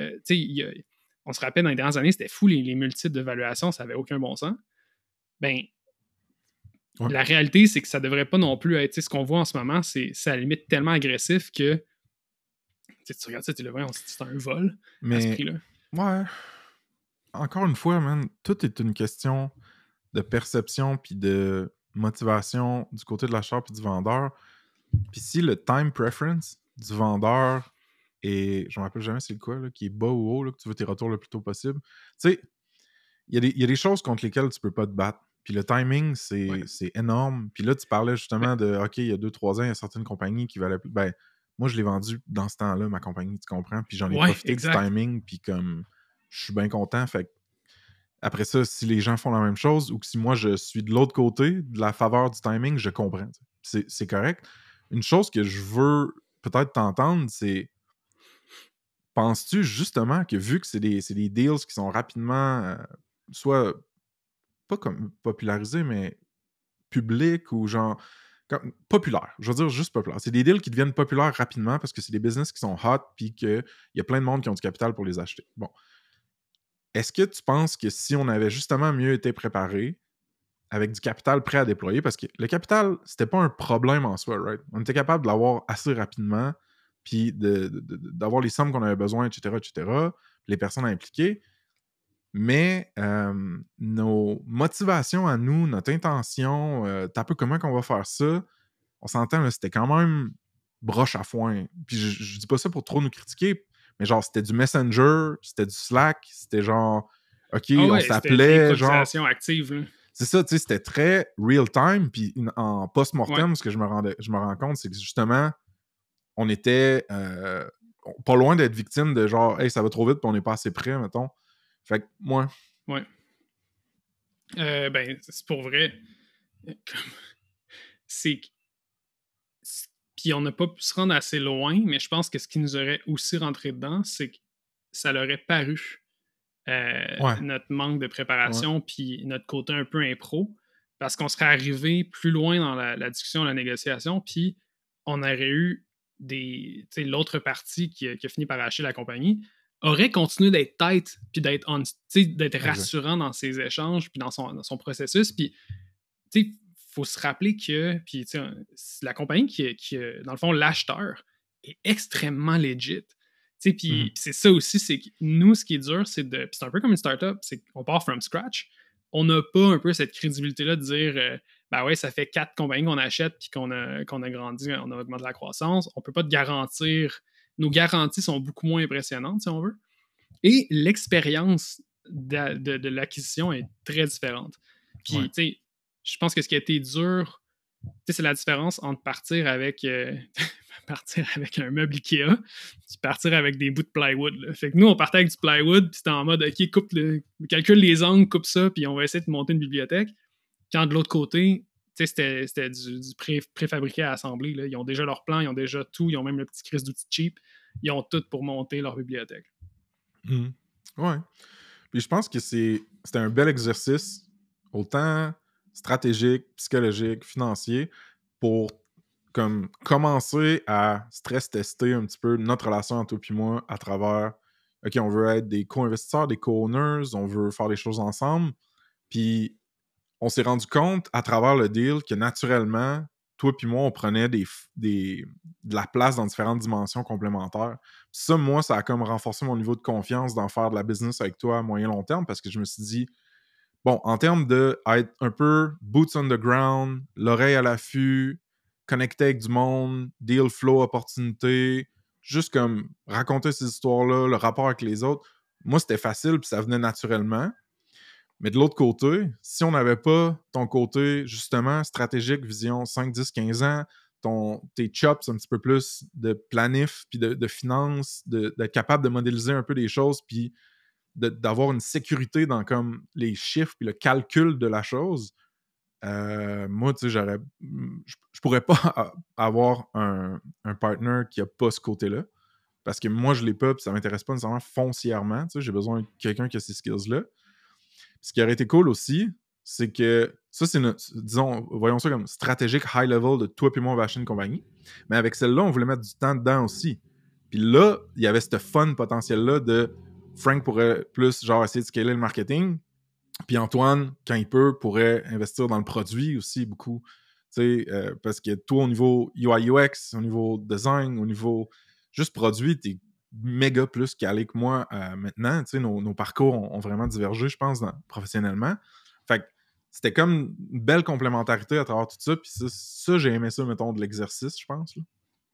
on se rappelle dans les dernières années, c'était fou les multiples de valuation, ça n'avait aucun bon sens. Ben, la réalité, c'est que ça ne devrait pas non plus être, ce qu'on voit en ce moment, c'est à la limite tellement agressif que tu regardes ça, tu le vois, c'est un vol à ce prix-là. Ouais. Encore une fois, man, tout est une question de perception puis de motivation du côté de l'acheteur puis du vendeur. Puis si le time preference du vendeur est, je me rappelle jamais c'est le quoi, là, qui est bas ou haut, là, que tu veux tes retours le plus tôt possible, tu sais, il y a des choses contre lesquelles tu peux pas te battre. Puis le timing, c'est énorme. Puis là, tu parlais justement de, OK, il y a 2-3 ans, il y a certaines compagnies qui valaient plus. Ben, moi, je l'ai vendu dans ce temps-là, ma compagnie, tu comprends? Puis j'en ai profité du timing, puis comme, je suis bien content. Fait que après ça, si les gens font la même chose ou que si moi, je suis de l'autre côté, de la faveur du timing, je comprends. C'est correct. Une chose que je veux peut-être t'entendre, c'est penses-tu justement que vu que c'est des deals qui sont rapidement soit pas comme popularisés, mais publics ou genre comme populaires. Je veux dire juste populaires. C'est des deals qui deviennent populaires rapidement parce que c'est des business qui sont hot puis qu'il y a plein de monde qui ont du capital pour les acheter. Bon. Est-ce que tu penses que si on avait justement mieux été préparé avec du capital prêt à déployer, parce que le capital, c'était pas un problème en soi, right? On était capable de l'avoir assez rapidement puis d'avoir les sommes qu'on avait besoin, etc., les personnes impliquées. Mais nos motivations à nous, notre intention, t'as un peu comment qu'on va faire ça, on s'entend, là, c'était quand même broche à foin. Puis je dis pas ça pour trop nous critiquer, mais genre, c'était du Messenger, c'était du Slack, c'était genre, OK, on s'appelait, genre... active, là. C'est ça, tu sais, c'était très real-time, puis en post-mortem, ce que je me rends compte, c'est que justement, on était pas loin d'être victime de genre, hey, ça va trop vite, puis on n'est pas assez près, mettons. Fait que, moi... Ouais. Ben, c'est pour vrai. C'est... Puis on n'a pas pu se rendre assez loin, mais je pense que ce qui nous aurait aussi rentré dedans, c'est que ça leur aurait paru notre manque de préparation puis notre côté un peu impro, parce qu'on serait arrivé plus loin dans la discussion, la négociation, puis on aurait eu l'autre partie qui a fini par acheter la compagnie aurait continué d'être tight puis d'être rassurant dans ses échanges puis dans son processus. Puis, tu sais, faut se rappeler que la compagnie qui dans le fond, l'acheteur est extrêmement legit. Puis c'est ça aussi, c'est que nous, ce qui est dur, c'est un peu comme une startup, c'est qu'on part from scratch. On n'a pas un peu cette crédibilité-là de dire ben ouais, ça fait 4 compagnies qu'on achète puis qu'on a grandi, on a augmenté la croissance. On peut pas te garantir. Nos garanties sont beaucoup moins impressionnantes, si on veut. Et l'expérience de l'acquisition est très différente. Puis, tu sais, je pense que ce qui a été dur, c'est la différence entre partir avec un meuble Ikea puis partir avec des bouts de plywood. Là. Fait que nous, on partait avec du plywood, puis c'était en mode, OK, calcule les angles, coupe ça, puis on va essayer de monter une bibliothèque. Quand de l'autre côté, c'était du préfabriqué à assembler. Là. Ils ont déjà leur plan, ils ont déjà tout, ils ont même le petit crise d'outils cheap. Ils ont tout pour monter leur bibliothèque. Ouais. Puis je pense que c'était un bel exercice, autant stratégique, psychologique, financier, pour comme commencer à stress-tester un petit peu notre relation entre toi et moi à travers OK, on veut être des co-investisseurs, des co-owners, on veut faire les choses ensemble. Puis on s'est rendu compte à travers le deal que naturellement, toi et moi, on prenait de la place dans différentes dimensions complémentaires. Puis ça, moi, ça a comme renforcé mon niveau de confiance d'en faire de la business avec toi à moyen-long terme parce que je me suis dit, bon, en termes d'être un peu boots on the ground, l'oreille à l'affût, connecter avec du monde, deal flow, opportunité, juste comme raconter ces histoires-là, le rapport avec les autres, moi, c'était facile puis ça venait naturellement. Mais de l'autre côté, si on n'avait pas ton côté, justement, stratégique, vision 5, 10, 15 ans, tes chops un petit peu plus de planif, puis de finance, d'être capable de modéliser un peu les choses, puis d'avoir une sécurité dans comme les chiffres, puis le calcul de la chose, moi, tu sais, je pourrais pas avoir un partner qui a pas ce côté-là, parce que moi, je l'ai pas, puis ça m'intéresse pas nécessairement foncièrement, tu sais, j'ai besoin de quelqu'un qui a ces skills-là. Ce qui aurait été cool aussi, c'est que ça, c'est disons, voyons ça comme stratégique high level de toi et moi, on va acheter une compagnie. Mais avec celle-là, on voulait mettre du temps dedans aussi. Puis là, il y avait ce fun potentiel-là de Frank pourrait plus genre essayer de scaler le marketing. Puis Antoine, quand il peut, pourrait investir dans le produit aussi beaucoup. Parce que toi, au niveau UI UX, au niveau design, au niveau juste produit, t'es méga plus calé que moi maintenant. Nos parcours ont vraiment divergé, je pense, professionnellement. Fait que c'était comme une belle complémentarité à travers tout ça. Puis ça, j'ai aimé ça, mettons, de l'exercice, je pense. Là.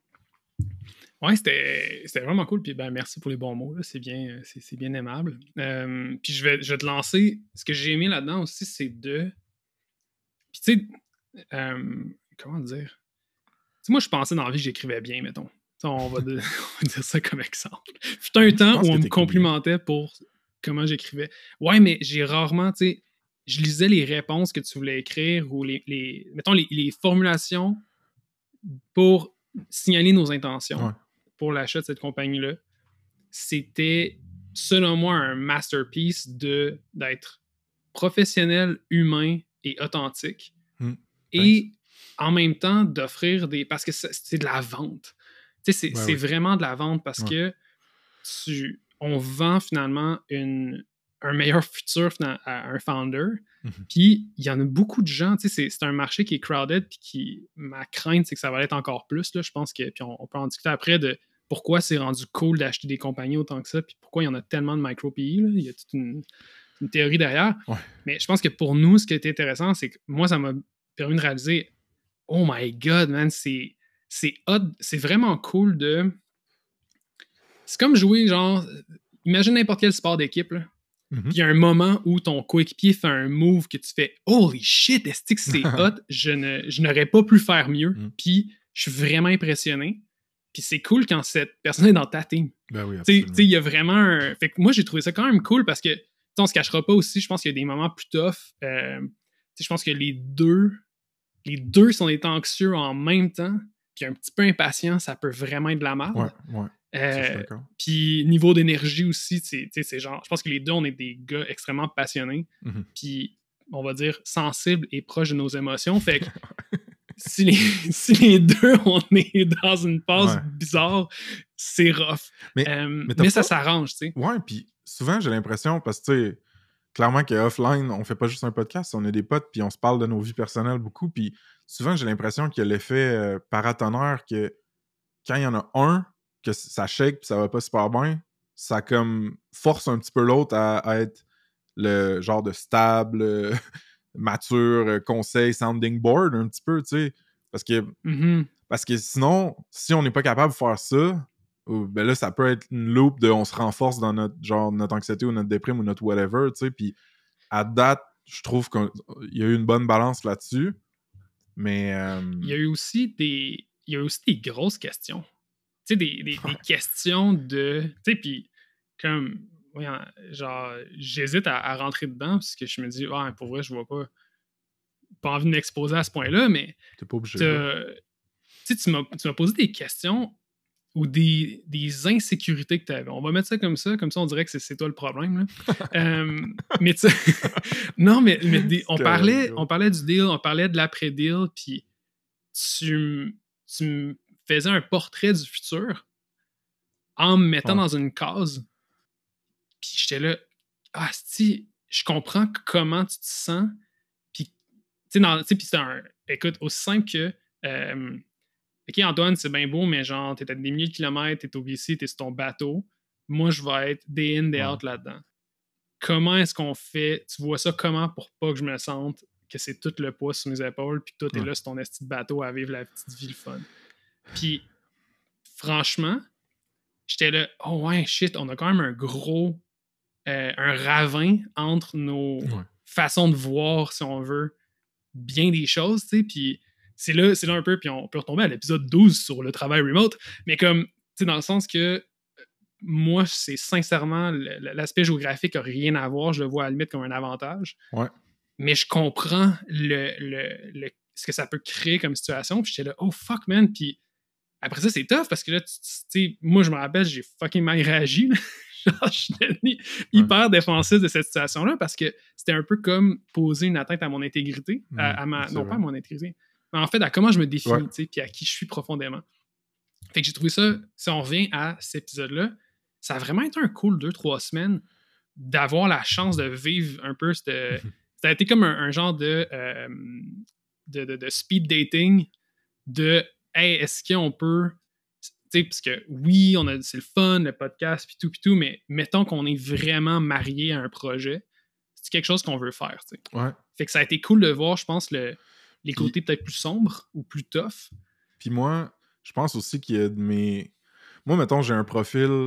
Ouais, c'était vraiment cool. Puis ben, merci pour les bons mots. Là. C'est bien aimable. Puis je vais te lancer. Ce que j'ai aimé là-dedans aussi, c'est de. Puis tu sais, comment dire? T'sais, moi, je pensais dans la vie que j'écrivais bien, mettons. On va dire ça comme exemple. Fut un temps où on me complimentait pour comment j'écrivais. Ouais, mais j'ai rarement, tu sais, je lisais les réponses que tu voulais écrire ou mettons, les formulations pour signaler nos intentions pour l'achat de cette compagnie-là. C'était, selon moi, un masterpiece d'être professionnel, humain et authentique. Et en même temps, d'offrir des... Parce que c'est de la vente. Tu sais, c'est vraiment de la vente parce que on vend finalement un meilleur futur à un founder. Puis, il y en a beaucoup de gens. Tu sais, c'est un marché qui est crowded. Puis ma crainte, c'est que ça va l'être encore plus. Là, je pense que... Puis on peut en discuter après de pourquoi c'est rendu cool d'acheter des compagnies autant que ça. Puis pourquoi il y en a tellement de micro-PI. Il y a toute une théorie derrière. Ouais. Mais je pense que pour nous, ce qui était intéressant, c'est que moi, ça m'a permis de réaliser oh my god, man, c'est hot, c'est vraiment cool de... C'est comme jouer, genre... Imagine n'importe quel sport d'équipe, là. Puis il y a un moment où ton coéquipier fait un move que tu fais « Holy shit, est-ce que c'est hot? Je n'aurais pas pu faire mieux. Puis je suis vraiment impressionné. Puis c'est cool quand cette personne est dans ta team. Ben oui, tu sais, il y a vraiment un... Fait que moi, j'ai trouvé ça quand même cool parce que on se cachera pas aussi, je pense qu'il y a des moments plus tough. Je pense que les deux sont des anxieux en même temps, puis un petit peu impatients, ça peut vraiment être de la merde. Ouais. Puis niveau d'énergie aussi, c'est genre, je pense que les deux, on est des gars extrêmement passionnés, puis on va dire sensibles et proches de nos émotions. Fait que si les deux, on est dans une phase bizarre, c'est rough. Mais ça s'arrange, tu sais. Ouais, puis souvent, j'ai l'impression, parce que tu sais, clairement qu'offline, on fait pas juste un podcast, on est des potes, puis on se parle de nos vies personnelles beaucoup, puis souvent, j'ai l'impression qu'il y a l'effet paratonnerre que quand il y en a un, que ça shake puis ça va pas super bien, ça comme force un petit peu l'autre à être le genre de stable, mature, conseil, sounding board un petit peu, tu sais, parce que sinon, si on n'est pas capable de faire ça, ben là, ça peut être une loupe de on se renforce dans notre anxiété ou notre déprime ou notre whatever, tu sais, puis à date, je trouve qu'il y a eu une bonne balance là-dessus, mais... Il y a eu aussi des grosses questions. Tu sais, des questions de... Tu sais, puis comme... genre, j'hésite à rentrer dedans parce que je me dis, pour vrai, je vois pas pas envie de m'exposer à ce point-là, mais T'es pas obligé. tu m'as posé des questions ou des insécurités que tu avais. On va mettre ça, comme ça on dirait que c'est toi le problème. Là. Mais tu sais, non, mais on parlait du deal, on parlait de l'après-deal, puis tu me faisais un portrait du futur en me mettant dans une case. Puis j'étais là, si je comprends comment tu te sens. Puis, tu sais, puis c'est écoute, aussi simple que, OK, Antoine, c'est bien beau, mais genre, t'es à des milliers de kilomètres, t'es au BC, t'es sur ton bateau. Moi, je vais être day in, day out là-dedans. Comment est-ce qu'on fait? Tu vois ça comment pour pas que je me sente que c'est tout le poids sur mes épaules puis que toi, t'es là sur ton esti de bateau à vivre la petite vie le fun. Puis, franchement, j'étais là, oh ouais, shit, on a quand même un gros... un ravin entre nos façons de voir, si on veut, bien des choses, tu sais, puis c'est là un peu, puis on peut retomber à l'épisode 12 sur le travail remote, mais comme, tu sais, dans le sens que moi, c'est sincèrement, l'aspect géographique n'a rien à voir, je le vois à la limite comme un avantage, mais je comprends ce que ça peut créer comme situation, puis j'étais là, oh fuck man, puis après ça, c'est tough, parce que là, tu sais, moi, je me rappelle, j'ai fucking mal réagi, genre, j'étais hyper défensif de cette situation-là parce que c'était un peu comme poser une atteinte à mon intégrité, non pas à mon intégrité, mais en fait à comment je me définis, tu sais, puis à qui je suis profondément. Fait que j'ai trouvé ça, si on revient à cet épisode-là, ça a vraiment été un cool 2-3 semaines d'avoir la chance de vivre un peu ça a été comme un genre de speed dating de hey, est-ce qu'on peut... Parce que oui, c'est le fun, le podcast, puis tout, mais mettons qu'on est vraiment marié à un projet, c'est quelque chose qu'on veut faire. T'sais. Fait que ça a été cool de voir, je pense, les côtés peut-être plus sombres ou plus tough. Puis moi, je pense aussi qu'il y a de mes... Moi, mettons, j'ai un profil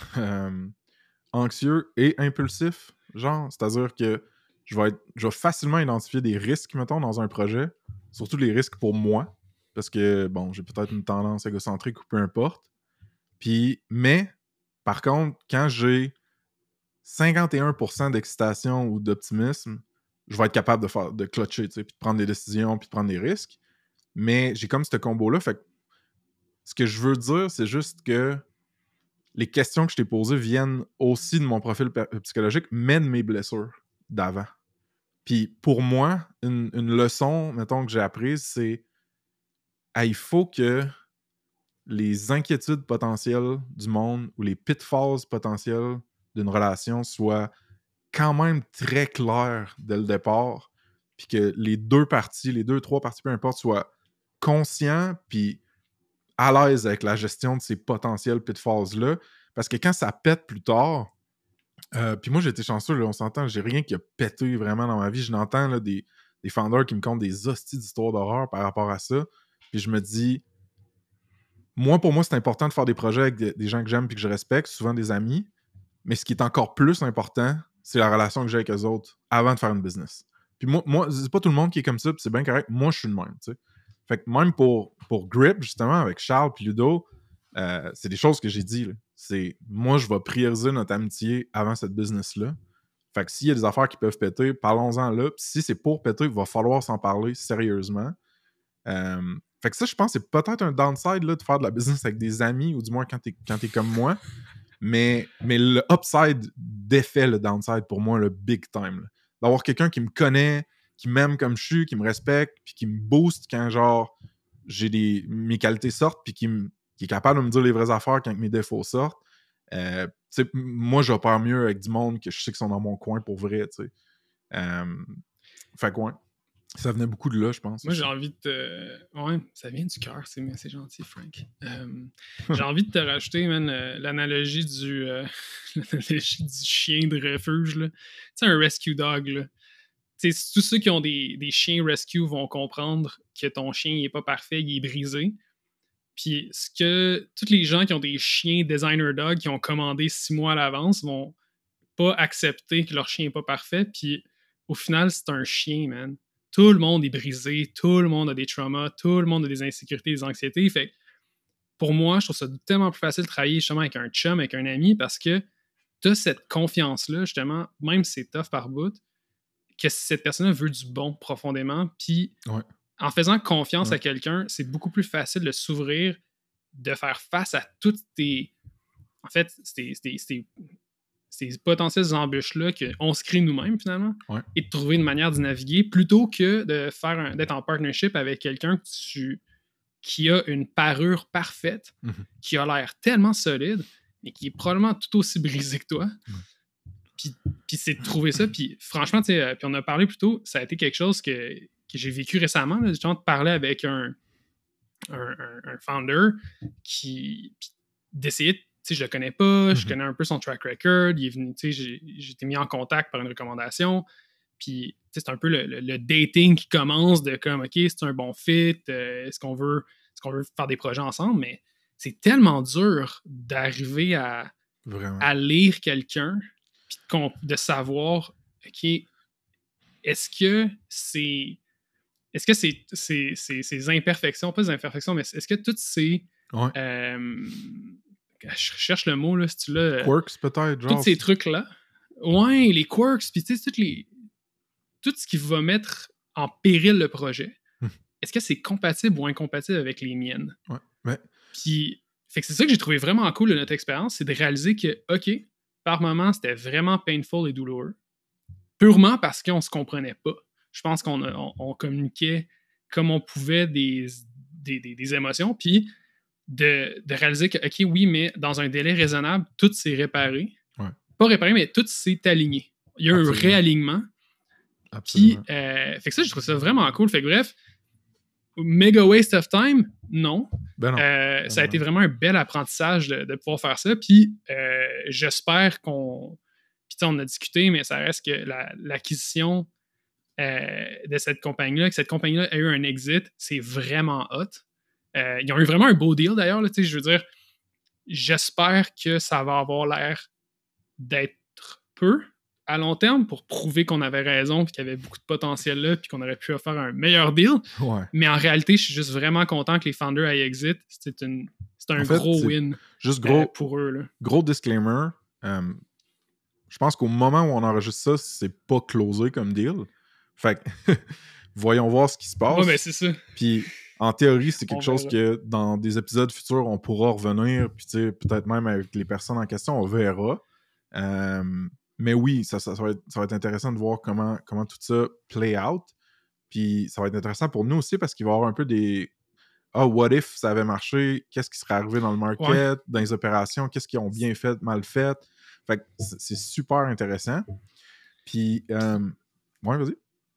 anxieux et impulsif, genre, c'est-à-dire que je vais facilement identifier des risques, mettons, dans un projet, surtout les risques pour moi, parce que, bon, j'ai peut-être une tendance égocentrique ou peu importe. Mais, par contre, quand j'ai 51% d'excitation ou d'optimisme, je vais être capable de clutcher, tu sais, puis de prendre des décisions, puis de prendre des risques. Mais j'ai comme ce combo-là, fait que ce que je veux dire, c'est juste que les questions que je t'ai posées viennent aussi de mon profil psychologique, mais de mes blessures d'avant. Puis pour moi, une leçon, mettons, que j'ai apprise, c'est il faut que les inquiétudes potentielles du monde ou les pitfalls potentiels d'une relation soient quand même très clairs dès le départ, puis que les deux, trois parties, peu importe, soient conscients puis à l'aise avec la gestion de ces potentiels pitfalls-là, parce que quand ça pète plus tard, puis moi j'ai été chanceux, là, on s'entend, j'ai rien qui a pété vraiment dans ma vie, je n'entends là, des founders qui me content des hosties d'histoires d'horreur par rapport à ça, puis je me dis, pour moi c'est important de faire des projets avec des gens que j'aime puis que je respecte, souvent des amis, mais ce qui est encore plus important, c'est la relation que j'ai avec eux autres avant de faire une business. Puis moi c'est pas tout le monde qui est comme ça, puis c'est bien correct, moi je suis le même, tu sais. Fait que même pour Grip, justement, avec Charles et Ludo, c'est des choses que j'ai dit. Là. C'est moi, je vais prioriser notre amitié avant cette business-là. Fait que s'il y a des affaires qui peuvent péter, parlons-en là. Puis si c'est pour péter, il va falloir s'en parler sérieusement. Fait que ça, je pense c'est peut-être un downside là, de faire de la business avec des amis, ou du moins quand t'es comme moi. Mais le upside défait le downside pour moi, le big time. Là. D'avoir quelqu'un qui me connaît, qui m'aime comme je suis, qui me respecte, puis qui me booste quand, genre, mes qualités sortent, puis qui est capable de me dire les vraies affaires quand mes défauts sortent. Moi, j'opère mieux avec du monde que je sais qu'ils sont dans mon coin pour vrai, tu sais. Fait que, ouais. Ça venait beaucoup de là, je pense. Moi, j'ai envie de te... Ouais, ça vient du cœur, c'est gentil, Frank. J'ai envie de te rajouter, man, l'analogie du chien de refuge, là. Tu sais, un rescue dog, là. T'sais, tous ceux qui ont des chiens rescue vont comprendre que ton chien n'est pas parfait, il est brisé. Puis tous les gens qui ont des chiens designer dog qui ont commandé 6 mois à l'avance vont pas accepter que leur chien n'est pas parfait. Puis au final, c'est un chien, man. Tout le monde est brisé, tout le monde a des traumas, tout le monde a des insécurités, des anxiétés. Fait que pour moi, je trouve ça tellement plus facile de travailler justement avec un chum, avec un ami, parce que tu as cette confiance-là, justement, même si c'est tough par bout. que cette personne veut du bon profondément. Puis en faisant confiance à quelqu'un, c'est beaucoup plus facile de s'ouvrir, de faire face à toutes tes... En fait, ces potentielles embûches-là qu'on se crée nous-mêmes, finalement, et de trouver une manière d'y naviguer, plutôt que d'être en partnership avec quelqu'un qui a une parure parfaite, qui a l'air tellement solide, mais qui est probablement tout aussi brisé que toi. Puis c'est de trouver ça. Puis franchement, puis on a parlé plus tôt, ça a été quelque chose que j'ai vécu récemment, là, justement, de parler avec un founder d'essayer de... je le connais pas, je connais un peu son track record, il est venu, j'ai été mis en contact par une recommandation, puis c'est un peu le dating qui commence de comme, OK, c'est un bon fit, est-ce qu'on veut faire des projets ensemble, mais c'est tellement dur d'arriver à lire quelqu'un, puis de savoir, OK, est-ce que ces imperfections, pas des imperfections, mais est-ce que toutes ces... je cherche le mot, là, si tu l'as... Quirks, peut-être, genre. Tous ces trucs-là. Ouais, les quirks, puis tu sais, tout ce qui va mettre en péril le projet. Est-ce que c'est compatible ou incompatible avec les miennes? Ouais. Puis, fait que c'est ça que j'ai trouvé vraiment cool de notre expérience, c'est de réaliser que, OK, par moments, c'était vraiment painful et douloureux. Purement parce qu'on se comprenait pas. Je pense qu'on communiquait comme on pouvait des émotions, puis de réaliser que, OK, oui, mais dans un délai raisonnable, tout s'est réparé. Pas réparé, mais tout s'est aligné. Il y a un réalignement. Puis, fait que ça, je trouve ça vraiment cool. Fait que bref, méga waste of time, non. Ça a été vraiment un bel apprentissage de pouvoir faire ça. Puis, j'espère qu'on... Puis, on a discuté, mais ça reste que l'acquisition de cette compagnie-là, que cette compagnie-là a eu un exit, c'est vraiment hot. Ils ont eu vraiment un beau deal, d'ailleurs. Là, je veux dire, j'espère que ça va avoir l'air d'être peu à long terme pour prouver qu'on avait raison, puis qu'il y avait beaucoup de potentiel là, puis qu'on aurait pu faire un meilleur deal. Mais en réalité, je suis juste vraiment content que les founders aient exit. C'est un gros win pour eux. Là. Gros disclaimer. Je pense qu'au moment où on enregistre ça, c'est pas closé comme deal. Fait que voyons voir ce qui se passe. Ouais, ben c'est ça. Puis en théorie, c'est quelque chose que dans des épisodes futurs, on pourra revenir, puis peut-être même avec les personnes en question, on verra. Mais oui, ça va être intéressant de voir comment tout ça play out. Puis ça va être intéressant pour nous aussi parce qu'il va y avoir un peu des... what if ça avait marché? Qu'est-ce qui serait arrivé dans le market, dans les opérations? Qu'est-ce qu'ils ont bien fait, mal fait? Fait que c'est super intéressant. Puis, vas-y.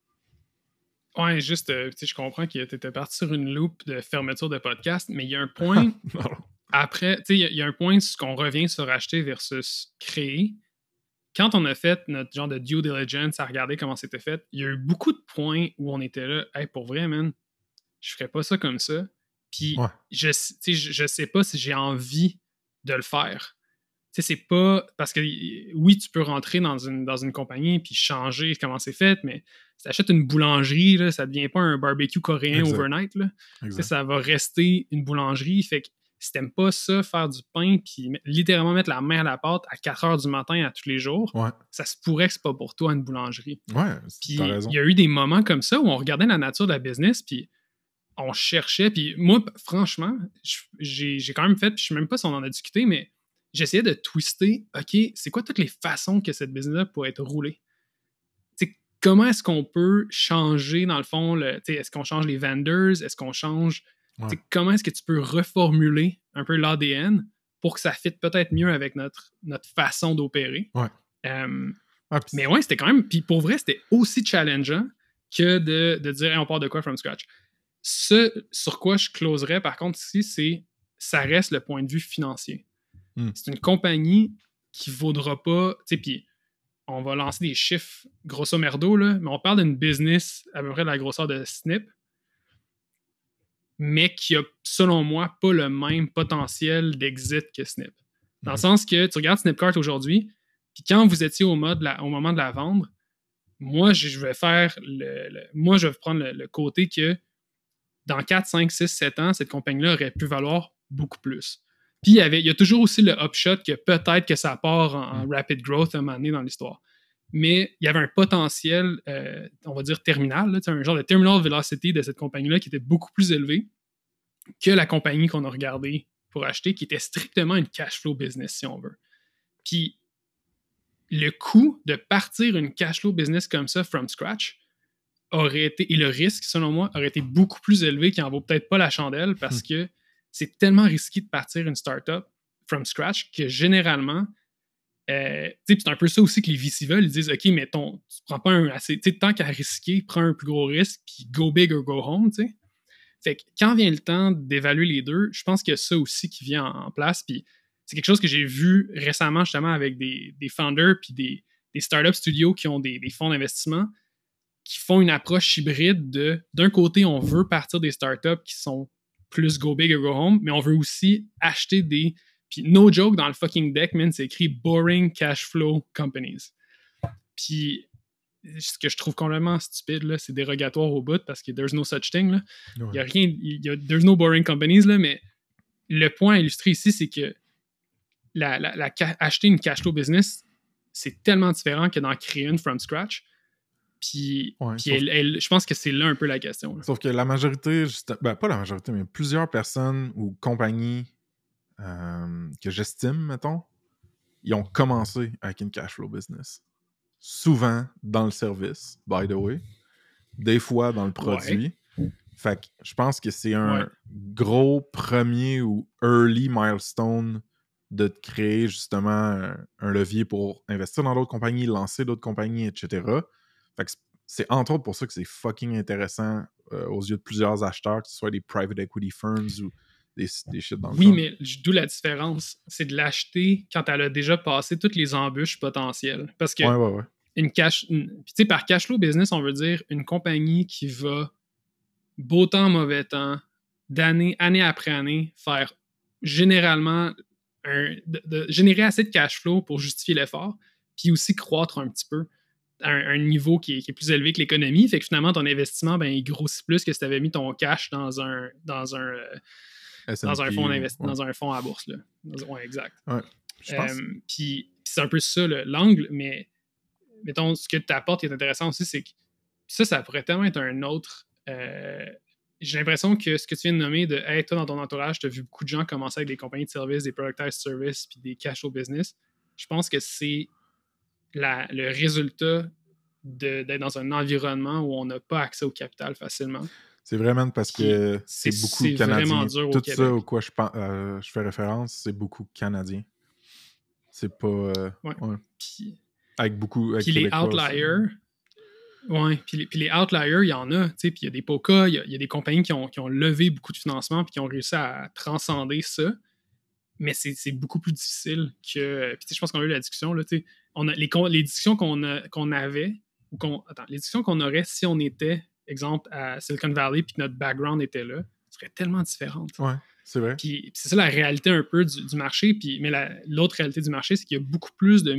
Ouais, juste, je comprends que tu étais parti sur une loupe de fermeture de podcast, mais il y a un point... Après, il y a un point sur qu'on revient sur acheter versus créer. Quand on a fait notre genre de due diligence à regarder comment c'était fait, il y a eu beaucoup de points où on était là, hey, pour vrai, man, je ferais pas ça comme ça. Puis, je sais pas si j'ai envie de le faire. C'est pas... Parce que, oui, tu peux rentrer dans une compagnie puis changer comment c'est fait, mais si tu achètes une boulangerie, là, ça devient pas un barbecue coréen overnight. Là. Ça va rester une boulangerie. Fait que si t'aimes pas ça, faire du pain puis littéralement mettre la main à la pâte à 4 heures du matin à tous les jours, ça se pourrait que c'est pas pour toi une boulangerie. Puis il y a eu des moments comme ça où on regardait la nature de la business puis on cherchait. Puis moi, franchement, j'ai quand même fait, puis je sais même pas si on en a discuté, mais j'essayais de twister, OK, c'est quoi toutes les façons que cette business-là pourrait être roulée? T'sais, comment est-ce qu'on peut changer, dans le fond, est-ce qu'on change les vendors? Est-ce qu'on change... Comment est-ce que tu peux reformuler un peu l'ADN pour que ça fitte peut-être mieux avec notre façon d'opérer? Mais ouais, c'était quand même... Puis pour vrai, c'était aussi challengeant que de dire hey, on part de quoi from scratch. Ce sur quoi je closerais, par contre, ici, ça reste le point de vue financier. C'est une compagnie qui vaudra pas... Tu sais, puis on va lancer des chiffres grosso merdo, là, mais on parle d'une business à peu près de la grosseur de Snip, mais qui a, selon moi, pas le même potentiel d'exit que Snip. Dans le sens que tu regardes Snipcart aujourd'hui, puis quand vous étiez au moment de la vendre, moi, je vais faire moi, je vais prendre le côté que dans 4, 5, 6, 7 ans, cette compagnie-là aurait pu valoir beaucoup plus. Puis il y a toujours aussi le upshot que peut-être que ça part en rapid growth à un moment donné dans l'histoire. mais il y avait un potentiel, on va dire, terminal, là, un genre de terminal velocity de cette compagnie-là qui était beaucoup plus élevé que la compagnie qu'on a regardée pour acheter, qui était strictement une cash flow business, si on veut. Puis, le coût de partir une cash flow business comme ça, from scratch, aurait été, et le risque, selon moi, aurait été beaucoup plus élevé qui en vaut peut-être pas la chandelle parce que c'est tellement risqué de partir une startup from scratch que généralement, c'est un peu ça aussi que les VC veulent. Ils disent, OK, mais tu prends pas un assez, tant qu'à risquer, prends un plus gros risque, puis go big or go home, tu sais. Fait que quand vient le temps d'évaluer les deux, je pense qu'il y a ça aussi qui vient en place. Puis c'est quelque chose que j'ai vu récemment justement avec des founders puis des startup studios qui ont des fonds d'investissement qui font une approche hybride d'un côté, on veut partir des startups qui sont plus go big or go home, mais on veut aussi acheter des... Puis no joke, dans le fucking deck, man, c'est écrit boring cash flow companies. Puis ce que je trouve complètement stupide, là, c'est dérogatoire au bout parce que there's no such thing. Là. Ouais. Il y a rien, there's no boring companies, là, mais le point à illustrer ici, c'est que acheter une cash flow business, c'est tellement différent que d'en créer une from scratch. Puis, je pense que c'est là un peu la question. Là. Sauf que la majorité, pas la majorité, mais plusieurs personnes ou compagnies que j'estime, mettons, ils ont commencé avec une cash flow business. Souvent dans le service, by the way. Des fois dans le produit. Ouais. Fait que je pense que c'est un gros premier ou early milestone de créer justement un levier pour investir dans d'autres compagnies, lancer d'autres compagnies, etc. Fait que c'est entre autres pour ça que c'est fucking intéressant aux yeux de plusieurs acheteurs, que ce soit des private equity firms ou des shit dans le Oui, mais d'où la différence, c'est de l'acheter quand elle a déjà passé toutes les embûches potentielles. Parce que une par cash flow business, on veut dire une compagnie qui va beau temps, mauvais temps, année après année, faire généralement générer assez de cash flow pour justifier l'effort, puis aussi croître un petit peu à un niveau qui est plus élevé que l'économie. Fait que finalement, ton investissement, il grossit plus que si tu avais mis ton cash dans un fonds d'investissement, dans un fonds à bourse. Là. Ouais, exact. Ouais, je pense. Puis c'est un peu ça l'angle, mais mettons, ce que tu apportes qui est intéressant aussi, c'est que ça pourrait tellement être un autre... j'ai l'impression que ce que tu viens de nommer de « Hey, toi, dans ton entourage, tu as vu beaucoup de gens commencer avec des compagnies de services, des productized services, puis des cash flow business. » Je pense que c'est le résultat d'être dans un environnement où on n'a pas accès au capital facilement. C'est vraiment parce que c'est beaucoup canadien. Dur tout au ça au quoi je fais référence, c'est beaucoup canadien. C'est pas... avec beaucoup... Avec puis les outliers... Oui, puis les outliers, il y en a. Puis il y a des POCA, il y a des compagnies qui ont levé beaucoup de financement puis qui ont réussi à transcender ça. Mais c'est beaucoup plus difficile que... Puis je pense qu'on a eu la discussion, là, on a les discussions qu'on avait, les discussions qu'on aurait si on était, exemple, à Silicon Valley puis que notre background était là, seraient tellement différentes. Ouais, c'est vrai. Puis c'est ça la réalité un peu du marché. Mais l'autre réalité du marché, c'est qu'il y a beaucoup plus de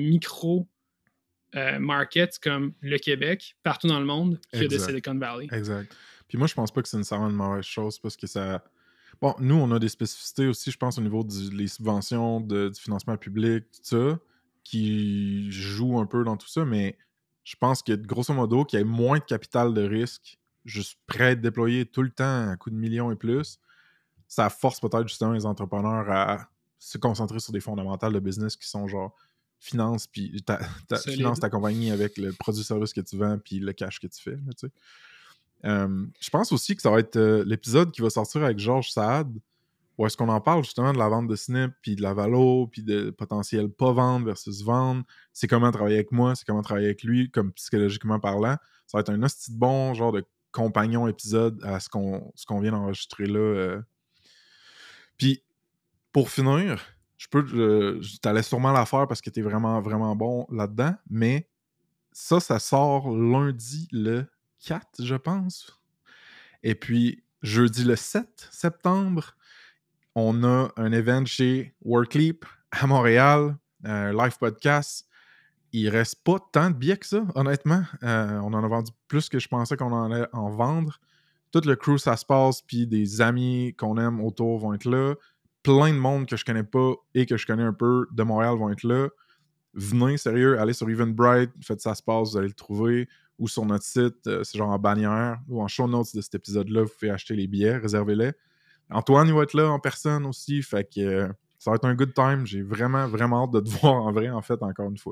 markets comme le Québec, partout dans le monde, que de Silicon Valley. Exact. Puis moi, je pense pas que c'est nécessairement une mauvaise chose parce que ça... Bon, nous, on a des spécificités aussi, je pense, au niveau des subventions, du financement public, tout ça, qui jouent un peu dans tout ça, mais je pense que, grosso modo, qu'il y ait moins de capital de risque, juste prêt à être déployé tout le temps à coups de millions et plus, ça force peut-être justement les entrepreneurs à se concentrer sur des fondamentales de business qui sont genre finance ta compagnie avec le produit-service que tu vends puis le cash que tu fais, là, tu sais. Je pense aussi que ça va être l'épisode qui va sortir avec Georges Saad, où est-ce qu'on en parle justement de la vente de Snip, puis de la valo, puis de potentiel pas vendre versus vendre. C'est comment travailler avec moi, c'est comment travailler avec lui, comme psychologiquement parlant. Ça va être un hostie de bon genre de compagnon épisode à ce qu'on vient d'enregistrer là. Puis, pour finir, je t'allais sûrement la faire parce que t'es vraiment, vraiment bon là-dedans, mais ça sort lundi le 4, je pense. Et puis, jeudi le 7 septembre, on a un event chez Workleap à Montréal, un live podcast. Il reste pas tant de billets que ça, honnêtement. On en a vendu plus que je pensais qu'on en allait en vendre. Tout le crew, ça se passe, puis des amis qu'on aime autour vont être là. Plein de monde que je connais pas et que je connais un peu de Montréal vont être là. venez, sérieux, allez sur Eventbrite, faites ça se passe, vous allez le trouver, ou sur notre site, c'est genre en bannière, ou en show notes de cet épisode-là, vous pouvez acheter les billets, réservez-les. Antoine, il va être là en personne aussi, fait que ça va être un good time. J'ai vraiment, vraiment hâte de te voir en vrai, en fait, encore une fois.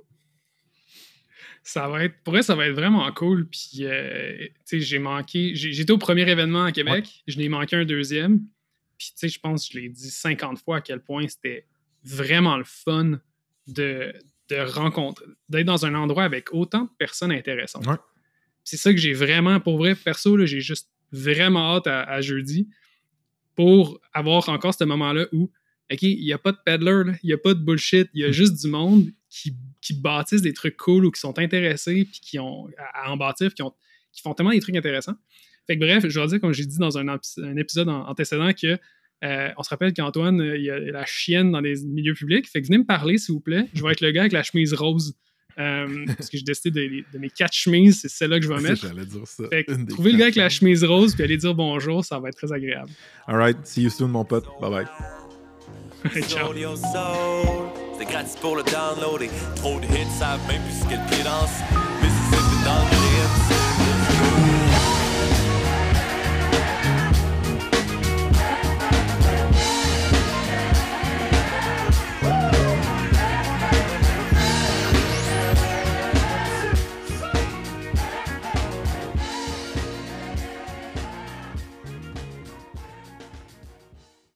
Pour vrai, ça va être vraiment cool. Puis, tu sais, j'étais au premier événement à Québec, je n'ai manqué un deuxième. Puis, tu sais, je pense que je l'ai dit 50 fois à quel point c'était vraiment le fun de rencontrer, d'être dans un endroit avec autant de personnes intéressantes. Ouais. C'est ça que j'ai vraiment, pour vrai, perso, là, j'ai juste vraiment hâte à jeudi pour avoir encore ce moment-là où, OK, il n'y a pas de peddler, il n'y a pas de bullshit, il y a juste du monde qui bâtissent des trucs cool ou qui sont intéressés puis qui ont à en bâtir, qui font tellement des trucs intéressants. Fait que bref, je vais dire, comme j'ai dit dans un épisode antécédent, que on se rappelle qu'Antoine, il y a la chienne dans les milieux publics. Fait que venez me parler, s'il vous plaît. Je vais être le gars avec la chemise rose. Parce que j'ai décidé de mes 4 chemises, c'est celle-là que je vais mettre. J'allais dire ça. Fait que trouvez le gars avec la chemise rose puis allez dire bonjour, ça va être très agréable. Alright, see you soon, mon pote. Bye bye. Ciao. C'est gratis pour le download et trop de hits savent même plus ce que le pied danse. Mississippi dans le